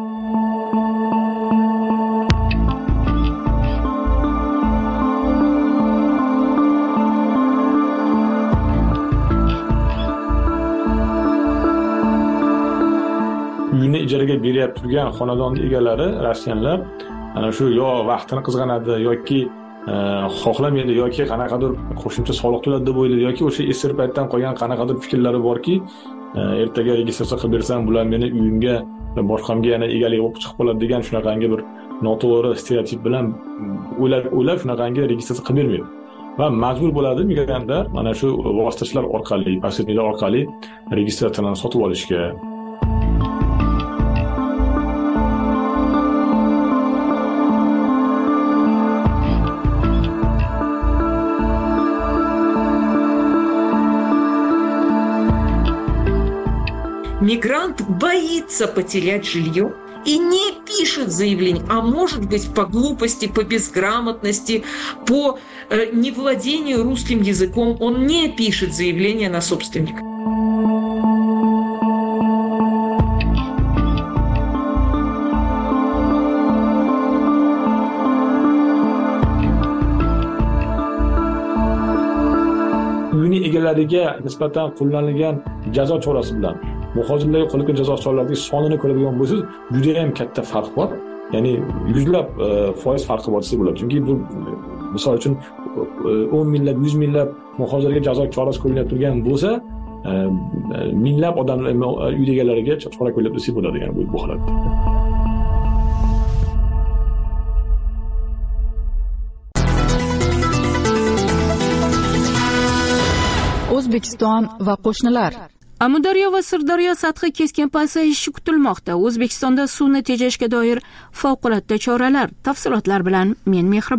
Uyini ijaraga berib turgan xonadon egalari rossiyanlar ana shu yo vaqtini qizg'anadi yoki xohlamaydi yoki qanaqadir qo'shimcha soliq to'ladi deb o'ylaydi yoki o'sha esir paytdan qolgan qanaqadir fikrlari borki, ertaga registratsiya qilib bersam bular meni uyimga va boshqamga yana egalik bo'lib chiqib qoladi degan shunaqangi bir noto'g'ri stereotip bilan o'ylab o'ylab shunaqangi registratsiya qilib bermaydi. Va majbur bo'ladi migrantlar mana shu vositachilar orqali, posredniklar orqali registratsiyalarni sotib olishga. Мигрант боится потерять жилье и не пишет заявление, а может быть по глупости, по безграмотности, по э, невладению русским языком он не пишет заявление на собственника. Uyning egalariga nisbatan qo'llanilgan jazo chorasi bilan muhojirlarga qo'llanilgan jazo choralarining sonini ko'radigan bo'lsangiz, juda ham katta farq bor. Ya'ni yuzlab foiz farqi bor desa bo'ladi. Chunki bu misol uchun o'n minglab, yuz minglab muhojirlarga jazo chorasi qo'llanib turgan bo'lsa, minglab odamlar uy egalariga chora qo'llab desa bo'ladi, ya'ni bu holatda. O'zbekiston va qo'shnilar. Amudaryo va Sirdaryo sathi keskin pasayishi kutilmoqda. O'zbekistonda suvni tejashga doir favqulodda choralar. Tafsilotlar bilan men Mehribon.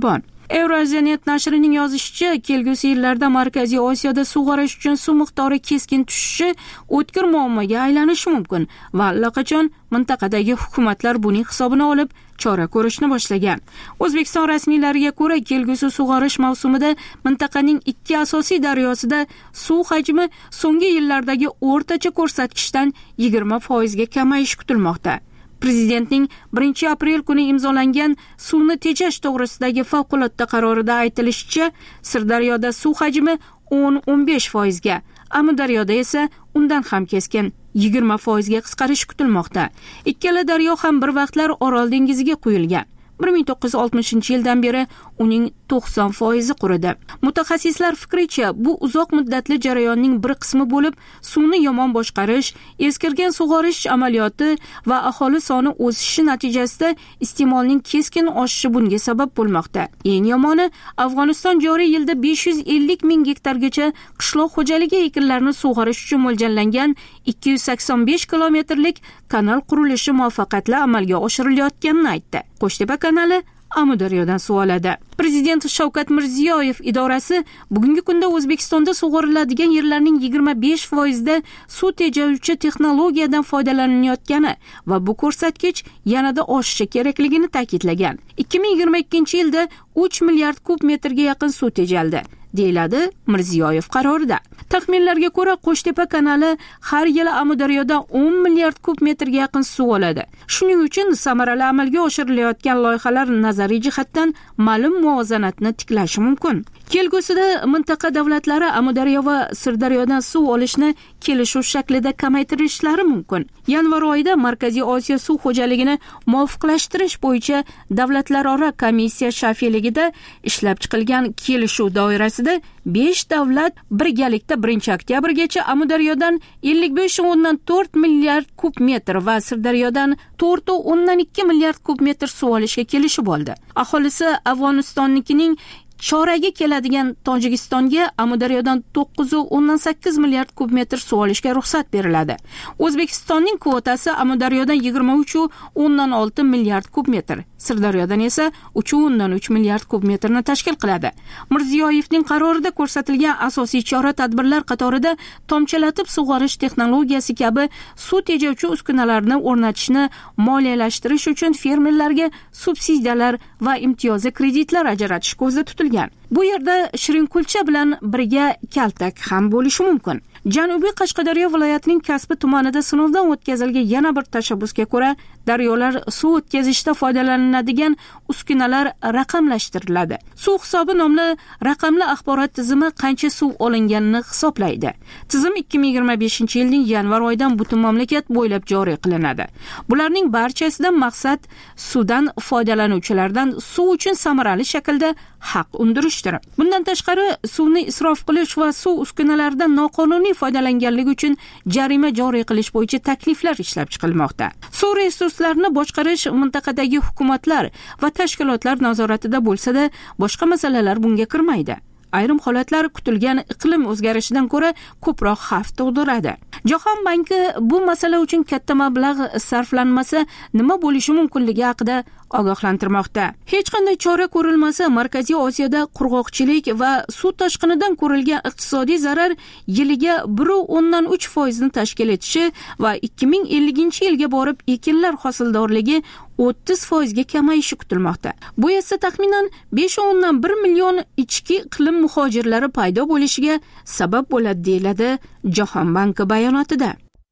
Euroziyanet nashrining yozishicha, kelgusi yillarda Markaziy Osiyoda sug'orish uchun suv miqdori keskin tushishi o'tkir muammoga aylanishi mumkin va allaqachon mintaqadagi hukumatlar buning hisobini olib chora ko'rishni boshlagan. O'zbekiston rasmiylariga ko'ra, kelgusi sug'orish mavsumida mintaqaning ikki asosiy daryosida suv hajmi so'nggi yillardagi o'rtacha ko'rsatkichdan yigirma foizga kamayishi kutilmoqda. Prezidentning birinchi aprel kuni imzolangan suvni tejash to'g'risidagi favqulodda qarorida aytilishicha, Sirdaryoda suv hajmi o'n o'n besh foizga, Amudaryoda esa undan ham keskin yigirma foizga qisqarish kutilmoqda. Ikkala daryo ham bir vaqtlar Orol dengiziga quyilgan. bir ming to'qqiz yuz oltmishinchi yildan beri uning to'qson foizi quridi. Mutaxassislar fikricha, bu uzoq muddatli jarayonning bir qismi bo'lib, suvni yomon boshqarish, eskirgan sug'orish amaliyoti va aholi soni o'sishi natijasida iste'molning keskin oshishi bunga sabab bo'lmoqda. Eng yomoni, Afg'oniston joriy yilda besh yuz ellik ming gektargacha qishloq xo'jaligi ekinlarini sug'orish uchun mo'ljallangan ikki yuz sakson besh kilometrlik kanal qurilishi muvaffaqiyatli amalga oshirilayotganini aytdi. Qo'shtepa kanali Amudaryodan suv oladi. Prezident Shavkat Mirziyoyev idorasi bugungi kunda O'zbekistonda sug'oriladigan yerlarning yigirma besh foizida suv tejovchi texnologiyadan foydalanayotgani va bu ko'rsatkich yanada oshishi kerakligini ta'kidlagan. ikki ming yigirma ikkinchi yilda uch milliard kub metrga yaqin suv tejaldi, deyiladi Mirziyoyev qarorida. Taxminlarga ko'ra, Qo'shtepa kanali har yili Amudaryoda o'n milliard kub metrga yaqin suv oladi. Shuning uchun samarali amalga oshirilayotgan loyihalar nazariy jihatdan ma'lum muvozanatni tiklashi mumkin. Kelgusida mintaqa davlatlari Amudaryo va Sirdaryodan suv olishni kelishuv shaklida kamaytirishlari mumkin. Yanvar oyida Markaziy Osiyo suv xo'jaligini muvofiqlashtirish bo'yicha davlatlararo komissiya shafeligida ishlab chiqilgan kelishuv doirasida besh davlat birgalikda birinchi oktyabrgacha Amudaryodan ellik besh o'ndan to'rt milliard kub metr va Sirdaryodan to'rt o'ndan ikki milliard kub metr suv olishga kelishib oldi. Aholisi Afg'onistonnikining choragi keladigan Tojikistonga Amudaryodan to'qqiz o'ndan sakkiz milliard kub metr suv olishga ruxsat beriladi. O'zbekistonning kvotasi Amudaryodan yigirma uch o'ndan olti milliard kub metr, Sirdaryodan esa uch o'ndan uch milliard kub metrni tashkil qiladi. Mirziyoyevning qarorida ko'rsatilgan asosiy chora-tadbirlar qatorida tomchilatib sug'orish texnologiyasi kabi suv tejovchi uskunalarni o'rnatishni moliyalashtirish uchun fermerlarga subsidiyalar va imtiyozli kreditlar ajratish ko'zda tutilgan. Bu yerda Shirinkulcha bilan birga kaltak ham bo'lishi mumkin. Janubiy Qashqadaryo viloyatining Kasbi tumanida sinovdan o'tkazilgan yana bir tashabbusga ko'ra, daryolar suv o'tkazishda foydalaniladigan uskunalar raqamlashtiriladi. Suv hisobi nomli raqamli axborot tizimi qancha suv olinganini hisoblaydi. Tizim ikki ming yigirma beshinchi yilning yanvar oyidan butun mamlakat bo'ylab joriy qilinadi. Bularning barchasidan maqsad suvdan foydalanuvchilardan suv uchun samarali shaklda haq undirishdir. Bundan tashqari, suvni isrof qilish va suv uskunalaridan noqonuniy foydalanganligi uchun jarima joriy qilish bo'yicha takliflar ishlab chiqilmoqda. Suv resurslarini boshqarish mintaqadagi hukumatlar va tashkilotlar nazoratida bo'lsa-da, boshqa masalalar bunga kirmaydi. Ayrim holatlar kutilgan iqlim o'zgarishidan ko'ra ko'proq xavf tug'diradi. Jahon banki bu masala uchun katta mablag' sarflanmasa nima bo'lishi mumkinligi haqida ogohlantirmoqda. Hech qanday chora ko'rilmasa, Markaziy Osiyoda qurg'oqchilik va suv toshqinidan ko'rilgan iqtisodiy zarar yiliga bir o'ndan uch foizni tashkil etishi va ikki ming ellinchi yilga borib ekinlar hosildorligi o'ttiz foizga kamayishi kutilmoqda. Bu esa taxminan besh o'ndan bir million ichki iqlim muhojirlari paydo bo'lishiga sabab bo'ladi, deyiladi Jahon banki bayonotida.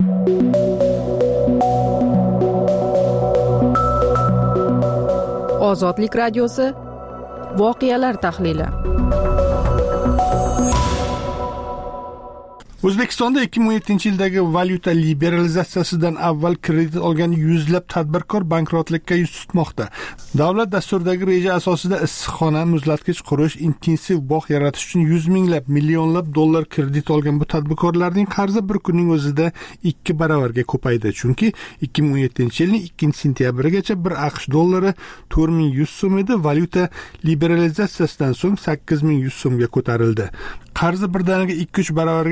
Ozodlik radiosi voqealar tahlili. O'zbekistonda ikki ming o'n yettinchi yildagi valyuta liberalizatsiyasidan avval kredit olgan yuzlab tadbirkor bankrotlikka yuz tutmoqda. Davlat dasturidagi reja asosida issiqxona, muzlatgich qurish, intensiv bog' yaratish uchun yuz minglab, millionlab dollar kredit olgan bu tadbirkorlarning qarzi bir kunning o'zida ikki baravarga ko'paydi. Chunki ikki ming o'n yettinchi yilning ikkinchi sentyabrigacha bir AQSh dollari to'rt ming yuz so'm edi, valyuta liberalizatsiyasidan so'ng sakkiz ming yuz so'mga ko'tarildi. Qarzi birdaniga ikki uch baravarga ko'paygan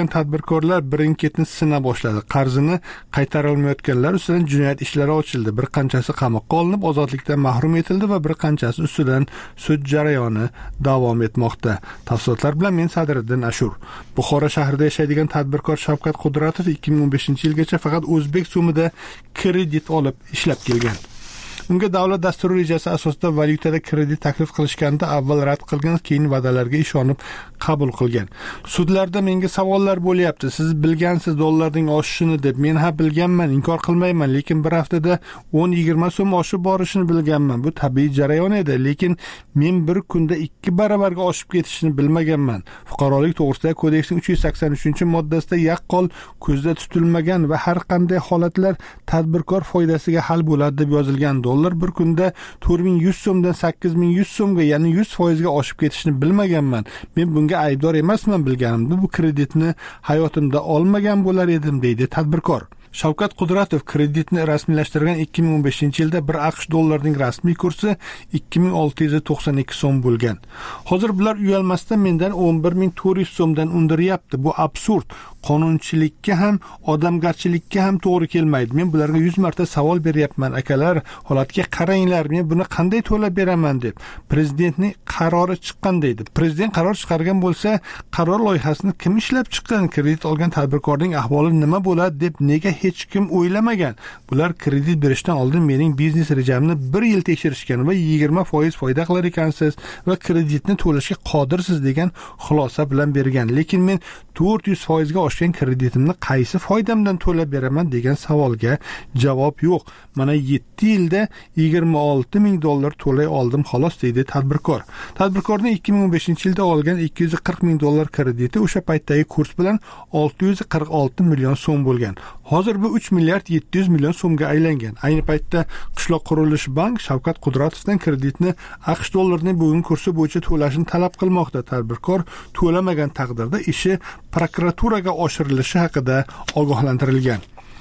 qilgan tadbirkorlar birin-ketin sina boshladi. Qarzini qaytara olmayotganlar ustidan jinoyat ishlari ochildi. Bir qanchasi qamoqqa olinib, ozodlikdan mahrum etildi va bir qanchasi ustidan sud jarayoni davom etmoqda. Tafsilotlar bilan men Sadriddin Ashur. Buxoro shahrida yashaydigan tadbirkor Shavkat Qudratov ikki ming o'n beshinchi yilgacha faqat o'zbek so'mida kredit olib ishlab kelgan. Unga davlat dasturi rejasi asosida valyutada kredit taklif qilishganda avval rad qilgan, keyin va'dalarga ishonib qabul qilgan. Sudlarda menga savollar bo'lyapti. Siz bilgansiz dollarning oshishini deb. Men ha bilganman, inkor qilmayman, lekin bir haftada o'n yigirma so'm oshib borishini bilganman. Bu tabiiy jarayon edi, lekin men bir kunda ikki baravarga oshib ketishini bilmaganman. Fuqarolik to'g'risidagi kodeksning uch yuz sakson uchinchi moddasida yaqqol ko'zda tutilmagan va har qanday holatlar tadbirkor foydasiga hal bo'ladi deb yozilgan. Dollar bir kunda to'rt ming yuz so'mdan sakkiz ming yuz so'mga, ya'ni yuz foizga oshib ketishini bilmaganman. Men bunga aybdor emasman, bilganimda bu kreditni hayotimda olmagan bo'lar edim, deydi tadbirkor. Shavkat Qudratov kreditni rasmiylashtirgan ikki ming o'n beshinchi yilda bir AQSh dollarining rasmiy kursi ikki ming olti yuz to'qson ikki so'm bo'lgan. Hozir bular uyalmasdan mendan o'n bir ming to'rt yuz so'mdan undiryapti. Bu absurd. Qonunchilikka ham, odamgarchilikka ham to'g'ri kelmaydi. Men bularga yuz marta savol beryapman. Akalar, holatga qaranglar, men buni qanday to'lab beraman deb. Prezidentning qarori chiqqan deydi. Prezident qaror chiqargan bo'lsa, qaror loyihasini kim ishlab chiqqan? Kredit olgan tadbirkorning ahvoli nima bo'ladi deb nega hech kim o'ylamagan? Bular kredit berishdan oldin mening biznes rejamni bir yil tekshirishgan va yigirma foiz foyda qilar ekansiz va kreditni to'lashga qodirsiz degan xulosa bilan bergan. Lekin men to'rt yuz foizga oshgan kreditimni qaysi foydamdan to'lab beraman degan savolga javob yo'q. Mana yetti yilda yigirma olti ming dollar to'lay oldim xolos, deydi tadbirkor. Tadbirkorning ikki ming o'n beshinchi yilda olgan ikki yuz qirq ming dollar krediti o'sha paytdagi kurs bilan olti yuz qirq olti million so'm bo'lgan. Hozir bu uch milliard yetti yuz million so'mga aylangan. Ayni paytda Qishloq qurilish bank Shavkat Qudratovdan kreditni AQSh dollarining bugungi kursi bo'yicha to'lashini talab qilmoqda. Tadbirkor to'lamagan taqdirda ishi prokuraturaga oshirilishi haqida ogohlantirilgan.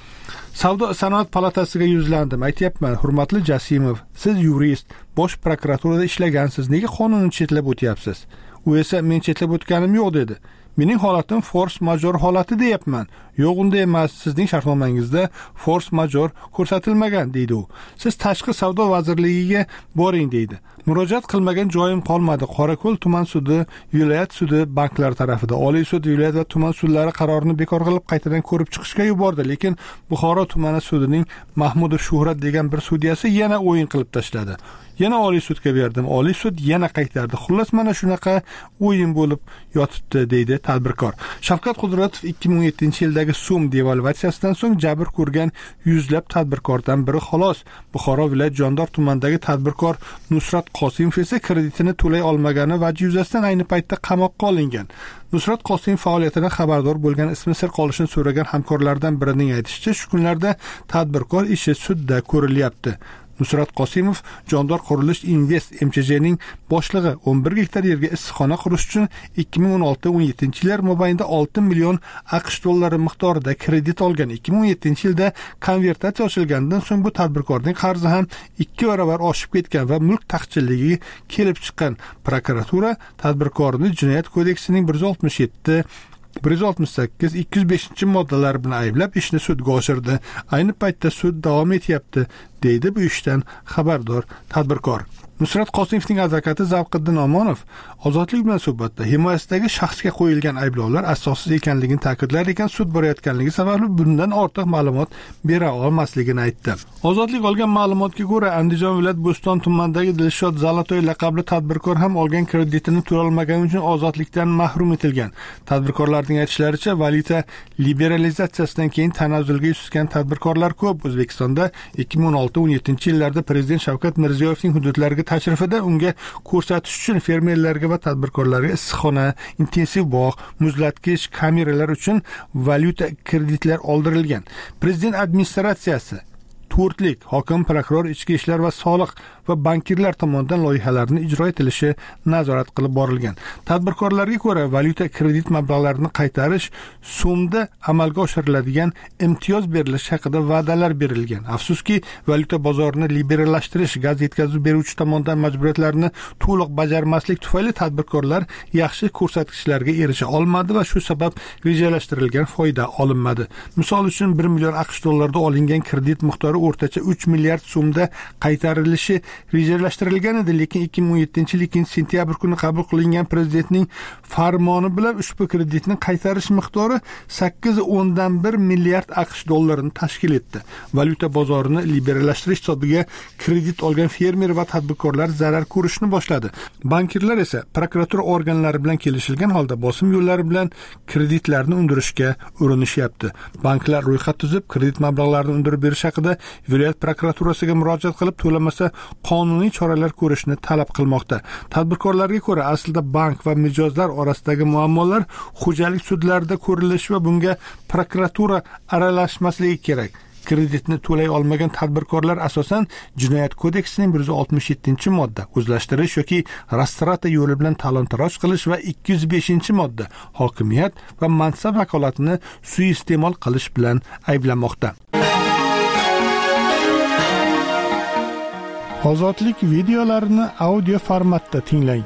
Savdo sanoat palatasiga yuzlandim. Aytyapman, hurmatli Jasimov, siz yurist, bosh prokuraturada ishlagansiz, nega qonunni chetlab o'tyapsiz? U esa men chetlab o'tganim yo'q dedi. Mening holatim force major holati deyapman. Yo'q, unday emas. Sizning shartnomangizda force major ko'rsatilmagan, deydi u. Siz tashqi savdo vazirligiga boring, deydi. Murojaat qilmagan joyim qolmadi. Qorako'l tuman sudi, viloyat sudi banklar tarafida, Oliy sud, viloyat va tuman sudlari qarorini bekor qilib qaytadan ko'rib chiqishga yubordi, lekin Buxoro tumani sudining Mahmudov Shuhrat degan bir sudyasi yana o'yin qilib tashladi. Yana Oliy sudga berdim. Oliy sud yana qaytardi. Xullas mana shunaqa o'yin bo'lib yotibdi, deydi tadbirkor. Shavkat Qudratov ikki ming o'n yettinchi yildagi so'm devalvatsiyasidan so'ng jabr ko'rgan yuzlab tadbirkordan biri xolos. Buxoro viloyat Jondor tumanidagi tadbirkor Nusrat Qosimov esa kreditini to'lay olmagani vajhi yuzasidan ayni paytda qamoqqa olingan. Nusrat Qosimov faoliyatidan xabardor bo'lgan, ismi sir qolishini so'ragan hamkorlardan birining aytishicha, shu kunlarda tadbirkor ishi sudda ko'rilyapti. Nusrat Qosimov Jondor qurilish Invest M Ch J'ning boshlig'i o'n bir gektar yerga issiqxona qurish uchun ikki ming o'n olti o'n yettinchi yillar mobaynida olti million AQSh dollari miqdorida kredit olgan. ikki ming o'n yettinchi yilda konvertatsiya ochilgandan so'ng bu tadbirkorning qarzi ham ikki baravar oshib ketgan va mulk taqchilligi kelib chiqqan. Prokuratura tadbirkorni Jinoyat kodeksining bir yuz oltmish yetti bir yuz oltmish sakkiz ikki yuz beshinchi moddalari bilan ayblab ishni sudga oshirdi. Ayni paytda sud davom etyapti, deydi bu ishdan xabardor tadbirkor. Nusrat Qosimovning advokati Zavqiddin Omonov Ozodlik bilan suhbatda himoyasidagi shaxsga qo'yilgan ayblovlar asossiz ekanligini ta'kidlar ekan, sud borayotganligi sababli bundan ortiq ma'lumot bera olmasligini aytdi. Ozodlik olgan ma'lumotga ko'ra, Andijon viloyat Bo'ston tumanidagi Dilshod Zalatoy laqabli tadbirkor ham olgan kreditini to'lay olmagani uchun ozodlikdan mahrum etilgan. Tadbirkorlarning aytishlaricha, valyuta liberalizatsiyasidan keyin tanazzulga yuzlangan tadbirkorlar ko'p. O'zbekistonda ikki ming o'n olti o'n yettinchi yillarda Prezident Shavkat Mirziyoyevning hududlariga tashrifida unga ko'rsatish uchun fermerlarga va tadbirkorlarga issiqxona, intensiv bog', muzlatgich, kameralar uchun valyuta kreditlar oldirilgan. Prezident administratsiyasi to'rtlik hokim, prokuror, ichki ishlar va soliq va bankirlar tomonidan loyihalarning ijro etilishi nazorat qilib borilgan. Tadbirkorlarga ko'ra, valyuta kredit mablag'larini qaytarish so'mda amalga oshiriladigan imtiyoz berilishi haqida va'dalar berilgan. Afsuski, valyuta bozorini liberallashtirish gaz yetkazib beruvchi tomonidan majburiyatlarni to'liq bajarmaslik tufayli tadbirkorlar yaxshi ko'rsatkichlarga erisha olmadi va shu sabab rejalashtirilgan foyda olinmadi. Misol uchun bir million AQSh dollarida olingan kredit miqdori o'rtacha uch milliard so'mda qaytarilishi rejalashtirilgan edi, lekin ikki ming o'n yettinchi yil ikkinchi sentyabr kuni qabul qilingan prezidentning farmoni bilan ushbu kreditni qaytarish miqdori sakkiz o'ndan bir milliard AQSh dollarini tashkil etdi. Valyuta bozorini liberallashtirish hisobiga kredit olgan fermer va tadbirkorlar zarar ko'rishni boshladi. Bankirlar esa prokuratura organlari bilan kelishilgan holda bosim yo'llari bilan kreditlarni undirishga urinishyapti. Banklar ro'yxat tuzib, kredit mablag'larini undirib berish haqida viloyat prokuraturasiga murojaat qilib, to'lamasa qonuniy choralar ko'rishni talab qilmoqda. Tadbirkorlarga ko'ra, aslida bank va mijozlar orasidagi muammolar xo'jalik sudlarida ko'rilishi va bunga prokuratura aralashmasligi kerak. Kreditni to'lay olmagan tadbirkorlar asosan Jinoyat kodeksining bir yuz oltmish yettinchi modda o'zlashtirish yoki rastrata yo'li bilan talon-taroj qilish va ikki yuz beshinchi modda hokimiyat va mansab vakolatini suiiste'mol qilish bilan ayblanmoqda. Ozodlik videolarini audio formatda tinglang.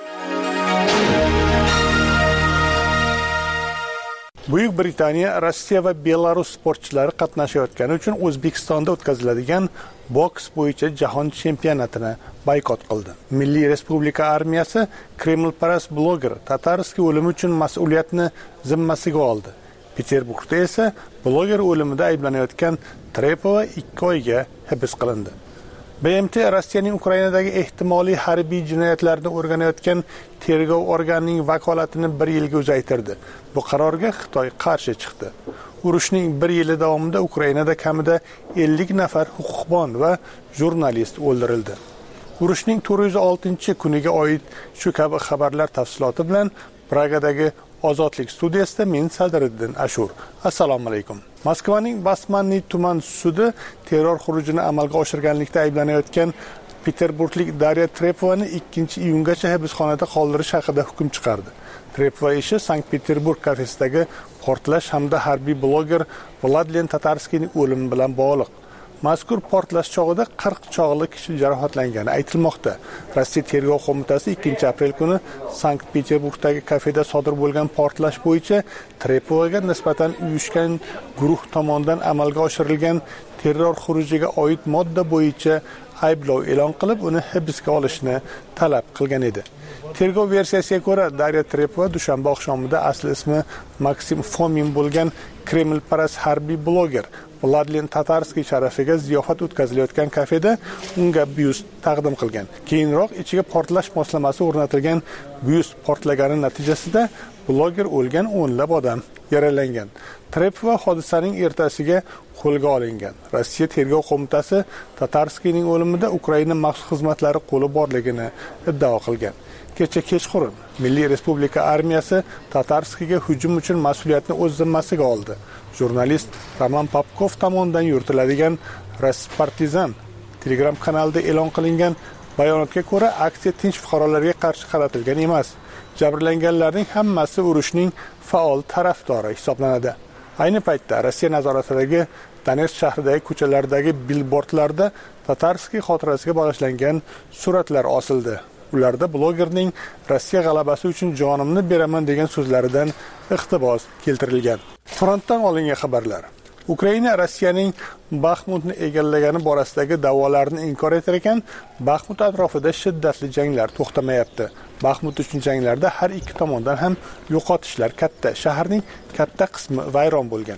Buyuk Britaniya, Rossiya va Belarus sportchilari qatnashayotgani uchun O'zbekistonda o'tkaziladigan boks bo'yicha jahon chempionatini boykot qildi. Milliy Respublika armiyasi Kremlparast bloger Tatarskiy o'limi uchun mas'uliyatni zimmasiga oldi. Peterburgda esa bloger o'limida ayblanayotgan Trepova ikki oyga hibs qilindi. B M T Rossiyaning Ukrainadagi ehtimoliy harbiy jinoyatlarni o'rganayotgan tergov organining vakolatini bir yilga uzaytirdi. Bu qarorga Xitoy qarshi chiqdi. Urushning bir yili davomida Ukrainada kamida ellik nafar huquqbon va jurnalist o'ldirildi. Urushning to'rt yuz oltinchi kuniga oid shu kabi xabarlar tafsiloti bilan Pragadagi Ozodlik studiyasida men Sadriddin Ashur. Assalomu alaykum. Moskvaning Basmanniy tuman sudi terror xurujini amalga oshirganlikda ayblanayotgan Peterburglik Darya Trepovani ikkinchi iyungacha hibsxonada qoldirish haqida hukm chiqardi. Trepova ishi Sankt-Peterburg kafesidagi portlash hamda harbiy bloger Vladlen Tatarskiyning o'limi bilan bog'liq. Mazkur portlash chog'ida qirq chog'li kishi jarohatlangani aytilmoqda. Rossiya tergov qo'mitasi ikkinchi aprel kuni Sankt-Peterburgdagi kafeda sodir bo'lgan portlash bo'yicha Trepovaga nisbatan uyushgan guruh tomonidan amalga oshirilgan terror xurujiga oid modda bo'yicha ayblov e'lon qilib, uni hibsga olishni talab qilgan edi. Tergov versiyasiga ko'ra, Darya Trepova dushanba oqshomida asli ismi Maksim Fomin bo'lgan Kremlparast harbiy bloger Vladlen Tatarskiy sharafiga ziyofat o'tkazilayotgan kafeda unga byust taqdim qilgan. Keyinroq ichiga portlash moslamasi o'rnatilgan byust portlagani natijasida bloger o'lgan, o'nlab odam yaralangan. Trepova hodisaning ertasiga qo'lga olingan. Rossiya tergov qo'mitasi Tatarskiyning o'limida Ukraina maxsus xizmatlari qo'li borligini iddao qilgan. Kecha kechqurun Milliy Respublika armiyasi Tatarskiyga hujum uchun mas'uliyatni o'z zimmasiga oldi. Jurnalist Roman Popkov tomonidan yuritiladigan Raspartizan Telegram kanalida e'lon qilingan bayonotga ko'ra, aksiya tinch fuqarolarga qarshi qaratilgan emas. Jabrlanganlarning hammasi urushning faol tarafdori hisoblanadi. Ayni paytda Rossiya nazoratidagi Donetsk shahridagi ko'chalardagi billbordlarda Tatarskiy xotirasiga bag'ishlangan suratlar osildi. Ularda blogerning Rossiya g'alabasi uchun jonimni beraman degan so'zlaridan iqtibos keltirilgan. Frontdan olingan xabarlar. Ukraina Rossiyaning Baxmutni egallagani borasidagi da'volarni inkor etar ekan, Baxmut atrofida shiddatli janglar to'xtamayapti. Baxmut uchun janglarda har ikki tomondan ham yo'qotishlar katta. Shaharning katta qismi vayron bo'lgan.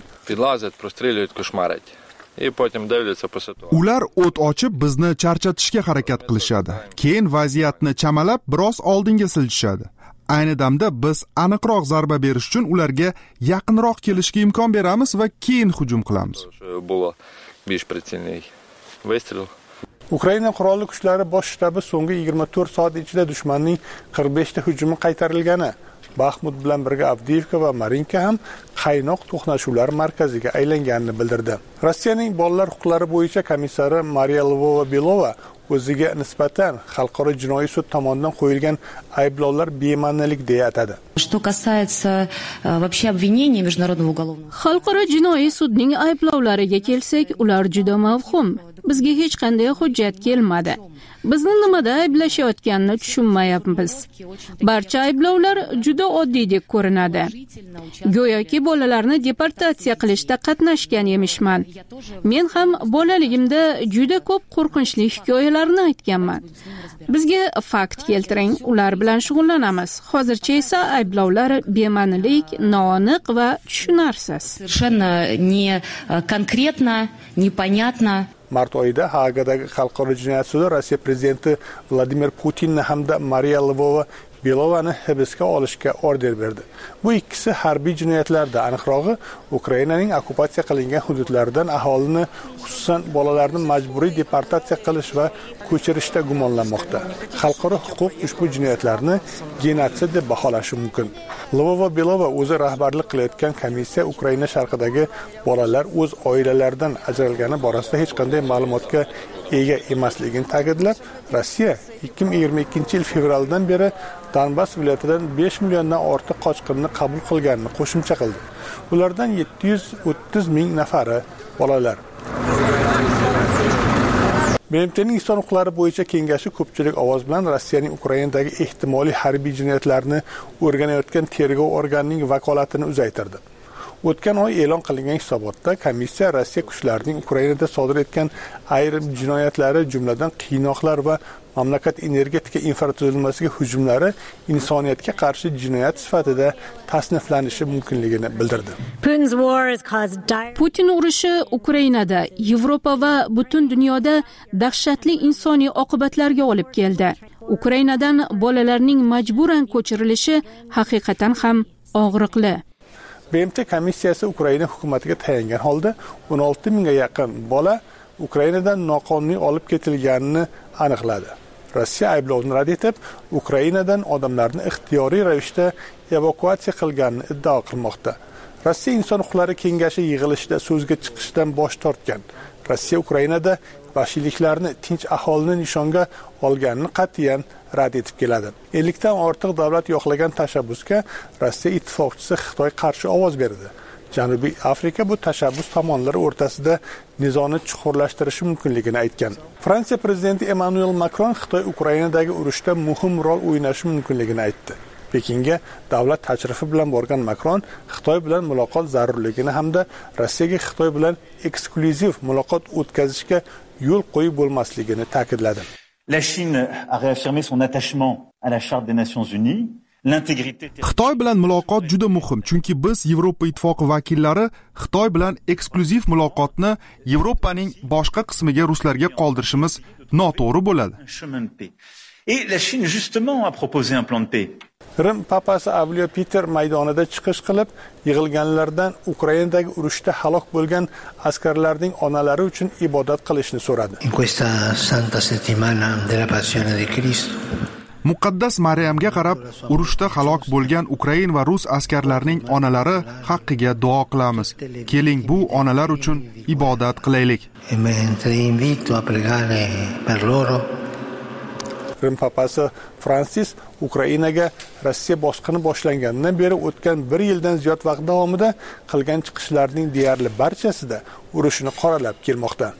Ular o't ochib bizni charchatishga harakat qilishadi. Keyin vaziyatni chamalab biroz oldinga siljishadi. Ayni damda biz aniqroq zarba berish uchun ularga yaqinroq kelishga imkon beramiz va keyin hujum qilamiz. Ukraina qurolli kuchlari bosh shtabi so'nggi yigirma to'rt soat ichida dushmanning qirq besh ta hujumi qaytarilgani, Baxmut bilan birga Avdiivka va Marinka ham qaynoq to'qnashuvlar markaziga aylanganini bildirdi. Rossiyaning bolalar huquqlari bo'yicha komissari Mariya Lvova-Belova o'ziga nisbatan xalqaro jinoiy sud tomonidan qo'yilgan ayblovlar bema'nilik deya atadi. Что касается вообще обвинений международного уголовного xalqaro jinoiy sudning ayblovlariga kelsak, ular juda mavhum. Bizga hech qanday hujjat kelmadi. Bizni nimada ayblashayotganini tushunmayapmiz. Barcha ayblovlar juda oddiydek ko'rinadi. Go'yoki bolalarni deportatsiya qilishda qatnashgan emishman. Men ham bolaligimda juda ko'p qo'rqinchli hikoyalarni aytganman. Bizga fakt keltiring, ular bilan shug'ullanamiz. Hozircha esa ayblovlar bema'nilik, noaniq va tushunarsiz. Совершенно не конкретно, непонятно. Mart oyida Haagadagi xalqaro jinoyat sudi Rossiya prezidenti Vladimir Putinni hamda Mariya Lvova-Belovani hibsga olishga order berdi. Bu ikkisi harbiy jinoyatlarda, aniqrog'i Ukrainaning okupatsiya qilingan hududlaridan aholini, xususan bolalarni majburiy deportatsiya qilish va ko'chirishda gumonlanmoqda. Xalqaro huquq ushbu jinoyatlarni genotsid deb baholashi mumkin. Lvova-Belova o'zi rahbarlik qilayotgan komissiya Ukraina sharqidagi bolalar o'z oilalaridan ajralgani borasida hech qanday ma'lumotga ega emasligini ta'kidlab, Rossiya ikki ming yigirma ikkinchi yil fevraldan beri Donbass viloyatidan besh milliondan ortiq qochqinni qabul qilganini qo'shimcha qildi. Ulardan yetti yuz o'ttiz ming nafari bolalar. B M T'ning inson huquqlari bo'yicha kengashi ko'pchilik ovoz bilan Rossiyaning Ukrainadagi ehtimoliy harbiy jinoyatlarni o'rganayotgan tergov organining vakolatini uzaytirdi. O'tgan oy e'lon qilingan hisobotda komissiya Rossiya kuchlarining Ukrainada sodir etgan ayrim jinoyatlari, jumladan qiynoqlar va mamlakat energetika infratuzilmasiga hujumlari insoniyatga qarshi jinoyat sifatida tasniflanishi mumkinligini bildirdi. Putin urushi Ukrainada, Yevropa va butun dunyoda dahshatli insoniy oqibatlarga olib keldi. Ukrainadan bolalarning majburan ko'chirilishi haqiqatan ham og'riqli. B M T komissiyasi Ukraina hukumatiga tayangan holda o'n olti mingga yaqin bola Ukrainadan noqonuniy olib ketilganini aniqladi. Rossiya ayblovni rad etib, Ukrainadan odamlarni ixtiyoriy ravishda evakuatsiya qilganini iddao qilmoqda. Rossiya Inson huquqlari kengashi yig'ilishida so'zga chiqishdan bosh tortgan. Rossiya Ukrainada vahshiyliklarni tinch aholini nishonga olganini qat'iyan rad etib keladi. ellik dan ortiq davlat yo'qlagan tashabbusga Rossiya ittifoqchisi Xitoy qarshi ovoz berdi. Janubiy Afrika bu tashabbus tomonlari o'rtasida nizoni chuqurlashtirishi mumkinligini aytgan. Fransiya prezidenti Emmanuel Macron Xitoy Ukrainadagi urushda muhim rol o'ynashi mumkinligini aytdi. Pekinga davlat tashrifi bilan borgan Macron Xitoy bilan muloqot zarurligini hamda Rossiyaga Xitoy bilan eksklyuziv muloqot o'tkazishga yo'l qo'yib bo'lmasligini ta'kidladi. La Chine a réaffirmé son attachement à la Charte des Nations Unies. Xitoy bilan muloqot juda muhim, chunki biz Yevropa ittifoqi vakillari Xitoy bilan eksklyuziv muloqotni Yevropaning boshqa qismiga ruslarga qoldirishimiz noto'g'ri bo'ladi. Et la Chine justement a proposé un plan de paix. Rim papasi Avliyo Peter maydonida chiqish qilib, yig'ilganlardan Ukrainadagi urushda halok bo'lgan askarlarning onalari uchun ibodat qilishni so'radi. In questa santa settimana della passione di Cristo. Muqaddas Maryamga qarab, urushda halok bo'lgan Ukrain va rus askarlarining onalari haqqiga duo qilamiz. Keling, bu onalar uchun ibodat qilaylik. E mentre invito a pregare per loro. Rim papasi Fransis Ukrainaga Rossiya bosqini boshlanganidan beri o'tgan bir yildan ziyod vaqt davomida qilgan chiqishlarining deyarli barchasida urushni qoralab kelmoqda.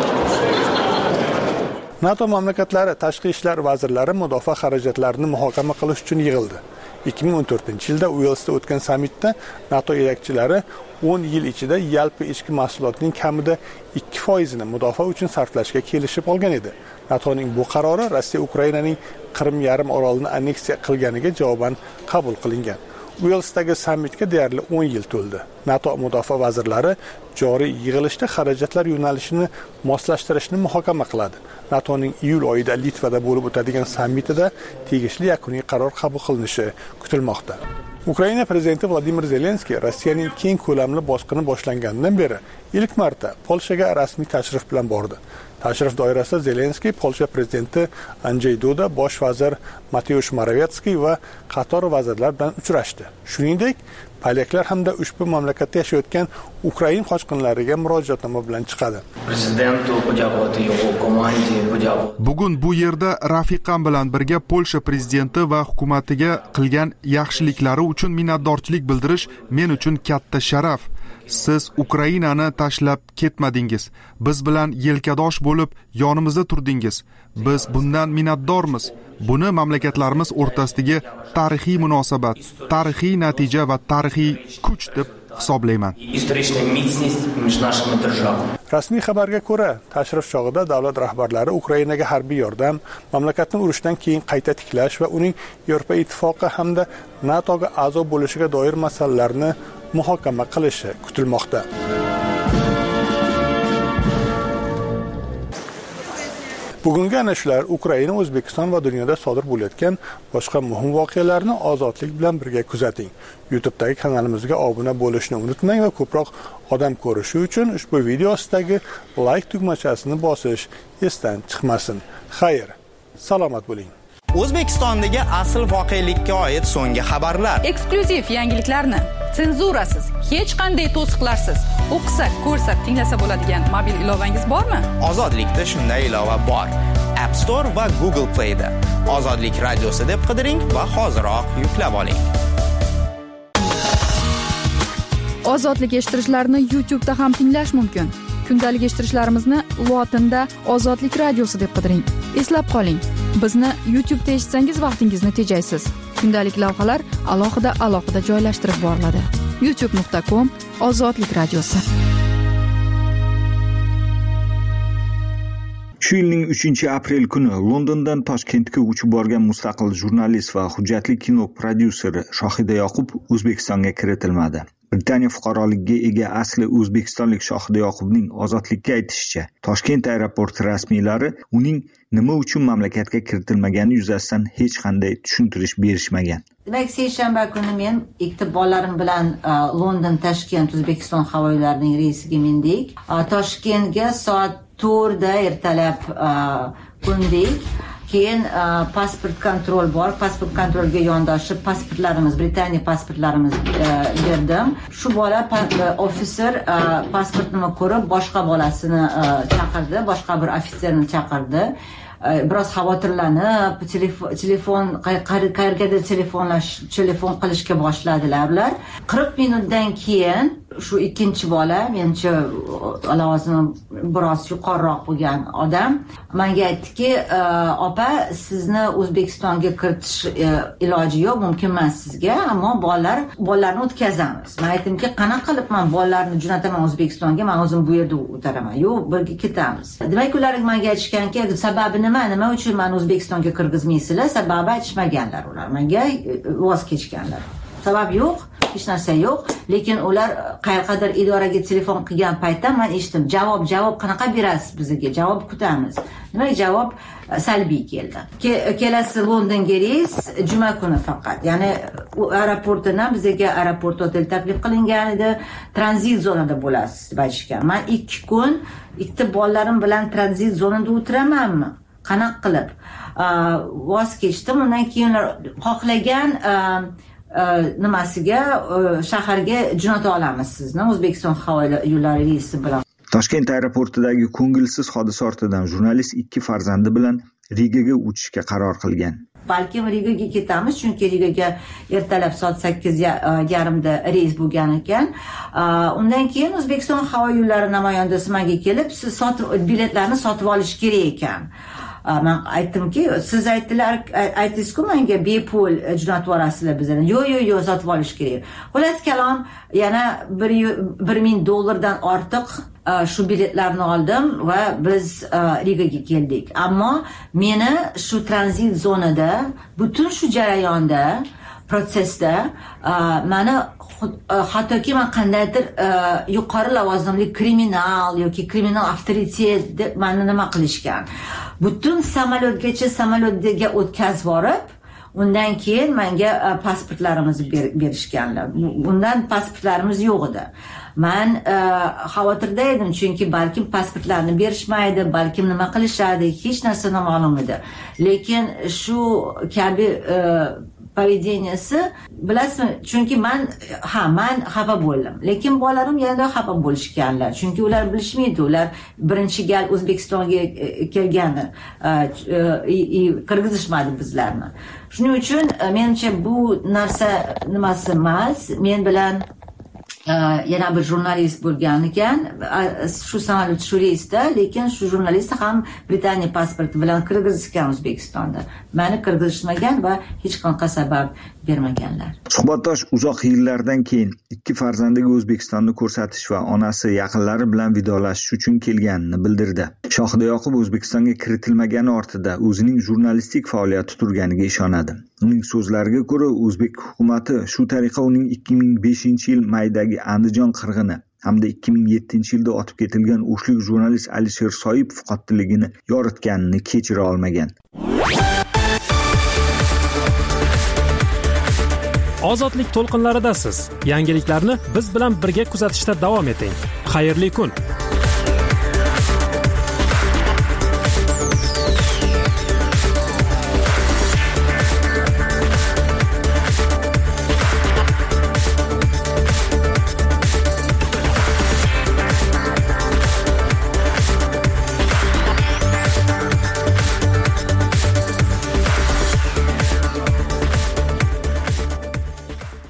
NATO mamlakatlari tashqi ishlar vazirlari mudofaa xarajatlarini muhokama qilish uchun yig'ildi. ikki ming o'n to'rtinchi yilda Uelsda o'tgan sammitda NATO yetakchilari o'n yil ichida yalpi ichki mahsulotning kamida ikki foizini mudofaa uchun sarflashga kelishib olgan edi. NATOning bu qarori Rossiya Ukrainaning Qrim yarim orolini anneksiya qilganiga javoban qabul qilingan. Uelsdagi sammitga deyarli o'n yil to'ldi. NATO mudofaa vazirlari joriy yig'ilishda xarajatlar yo'nalishini moslashtirishni muhokama qiladi. NATOning iyul oyida Litvada bo'lib o'tadigan sammitida tegishli yakuniy qaror qabul qilinishi kutilmoqda. Ukraina prezidenti Vladimir Zelenskiy Rossiyaning keng ko'lamli bosqini boshlanganidan beri ilk marta Polshaga rasmiy tashrif bilan bordi. Tashrif doirasida Zelenskiy, Polsha prezidenti Andrzej Duda, bosh vazir Mateusz Morawiecki va qator vazirlar bilan uchrashdi. Shuningdek, polyaklar hamda ushbu mamlakatda yashayotgan Ukrain qochqinlariga murojaatnoma bilan chiqadi. Bugun bu yerda rafiqam bilan birga Polsha prezidenti va hukumatiga qilgan yaxshiliklari uchun minnatdorchilik bildirish men uchun katta sharaf. Siz Ukrainani tashlab ketmadingiz. Biz bilan yelkadosh bo'lib yonimizda turdingiz. Biz bundan minnatdormiz. Buni mamlakatlarimiz o'rtasidagi tarixiy munosabat, tarixiy natija va tarixiy kuch deb hisoblayman. Rasmiy xabarga ko'ra, tashrif chog'ida davlat rahbarlari Ukrainaga harbiy yordam, mamlakatni urushdan keyin qayta tiklash va uning Yevropa ittifoqi hamda NATOga a'zo bo'lishiga doir masalalarni muhokama qilishi kutilmoqda. Bugungi ana shular Ukraina, O'zbekiston va dunyoda sodir bo'layotgan boshqa muhim voqealarni ozodlik bilan birga kuzating. YouTube'dagi kanalimizga obuna bo'lishni unutmang va ko'proq odam ko'rishi uchun ushbu video ostidagi like tugmachasini bosish esdan chiqmasin. Xayr, salomat bo'ling. O'zbekistondagi asl voqelikka oid so'nggi xabarlar. Eksklyuziv yangiliklarni senzurasiz, hech qanday to'siqlarsiz o'qisak, ko'rsak, tinglasa bo'ladigan mobil ilovangiz bormi? Ozodlikda shunday ilova bor. App Store va Google Play da. Ozodlik radiosi deb qidiring va hoziroq yuklab oling. Ozodlik eshittirishlarni YouTube'da ham tinglash mumkin. Kundalik eshittirishlarimizni lotinda Ozodlik radiosi deb qidiring. Eslab qoling, bizni YouTube'da eshitsangiz vaqtingizni tejaysiz. Kundalik lavhalar alohida alohida joylashtirib boriladi. youtube nuqta com Ozodlik radiosi. Shu yilning uchinchi aprel kuni Londondan Toshkentga uchib borgan mustaqil jurnalist va hujjatli kino prodyuseri Shohida Yoqub O'zbekistonga kiritilmadi. Britaniya fuqaroligiga ega asli o'zbekistonlik Shohida Yoqubning ozodlikka aytishicha, Toshkent aeroporti rasmiylari uning nima uchun mamlakatga kiritilmagani yuzasidan hech qanday tushuntirish berishmagan. Demak, seshanba kuni men ikkita bolalarim bilan London Toshkent O'zbekiston havo yo'llarining reysiga mindik. Toshkentga soat to'rtda ertalab qo'ndik. Keyin pasport kontrol bor, pasport kontrolga yondoshib pasportlarimiz, Britaniya pasportlarimizni berdim. Shu bola ofitser pasportini ko'rib boshqa bolasini chaqirdi, boshqa bir ofitserni chaqirdi. Biroz xavotirlanib, telefon telefon qayergadir telefonlash, telefon qilishga boshladilar ular. qirq minutdan keyin shu ikkinchi bola, mencha lavozimi biroz yuqoriroq bo'lgan odam menga aytdiki, opa, sizni O'zbekistonga kiritish iloji yo'q, mumkin emas sizga, ammo bolalar bolalarni o'tkazamiz. Men aytdimki, qanaqa qilib men bolalarni jo'nataman O'zbekistonga, men o'zim bu yerda o'taraman. Yo'q, birga ketamiz. Demak, ular menga aytishganki, sababi nima, nima uchun meni O'zbekistonga kirgizmaysizlar? Sababi aytishmaganlar ular. Menga voz kechganlar. Sabab yo'q, hech narsa yo'q, lekin ular qayerqadir idoraga telefon qilgan paytda men eshitdim, javob javob qanaqa berasiz bizga? Javob kutamiz. Demak, javob salbiy keldi. Kelasi Londonga reys juma kuni faqat. Ya'ni aeroportdan bizga aeroport hotel taklif qilingan edi, tranzit zonada bo'lasiz deb aytishgan. Men ikki kun ikkita bolalarim bilan tranzit zonada o'tiramanmi? Qanaqa qilib? Voz kechdim. Undan keyin xohlagan nimasiga shaharga jo'nata olamiz sizni O'zbekiston havo yo'llari reysi bilan. Toshkent aeroportidagi ko'ngilsiz hodisa ortidan jurnalist ikki farzandi bilan Rigaga uchishga qaror qilgan. Balkim Rigaga ketamiz, chunki Rigaga ertalab soat sakkiz yarim da reys bo'lgan ekan. Undan keyin O'zbekiston havo yo'llari namoyandasi menga kelib, siz sotib biletlarni sotib olish kerak ekan. Men aytdimki, siz aytdilar, aytdingiz-ku menga bepul jo'natib yuborasizlar bizlarni. Yo'q, yo'q, yo'q, sotib olish kerak. Xullas kalom, yana bir ming dollardan ortiq shu biletlarni oldim va biz Rigaga keldik. Ammo meni shu tranzit zonada, butun shu jarayonda, protsesda meni hattoki men qandaydir yuqori lavozimli kriminal yoki kriminal avtoritet deb meni nima qilishgan. Butun samolyotgacha samolyotga o'tkazib borib, undan keyin menga pasportlarimizni berishganlar. Undan pasportlarimiz yo'q edi. Men xavotirda edim, chunki balkim pasportlarni berishmaydi, balkim nima qilishadi, hech narsa noma'lum edi. Lekin shu kabi поведенияsi, bilasizmi, chunki men ha men xafa bo'ldim, lekin bolalarim yana xafa bo'lishganlar, chunki ular bilishmaydi, ular birinchi gal O'zbekistonga kelgani, kirgizishmadi bizlarni. Shuning uchun menimcha bu narsa nimasi emas, men bilan yana bir jurnalist bo'lgan ekan, shu samolyot shu reysda, lekin shu jurnalist ham Britaniya pasporti bilan kirgizishgan O'zbekistonda. Meni kirgizishmagan va hech qanaqa sabab bermaganlar. Suhbatdosh uzoq yillardan keyin ikki farzandiga O'zbekistonni ko'rsatish va onasi yaqinlari bilan vidolashish uchun kelganini bildirdi. Shohida Yoqub O'zbekistonga kiritilmagani ortida o'zining jurnalistik faoliyati turganiga ishonadi. Uning so'zlariga ko'ra, o'zbek hukumatı shu tariqa uning ikki ming beshinchi yil maydagi Andijon qirg'ini hamda ikki ming yettinchi yilda otib ketilgan o'shlik jurnalist Alisher Soipov qotilligini yoritganini kechira olmagan. Ozodlik to'lqinlaridasiz. Yangiliklarni biz bilan birga kuzatishda davom eting. Xayrli kun.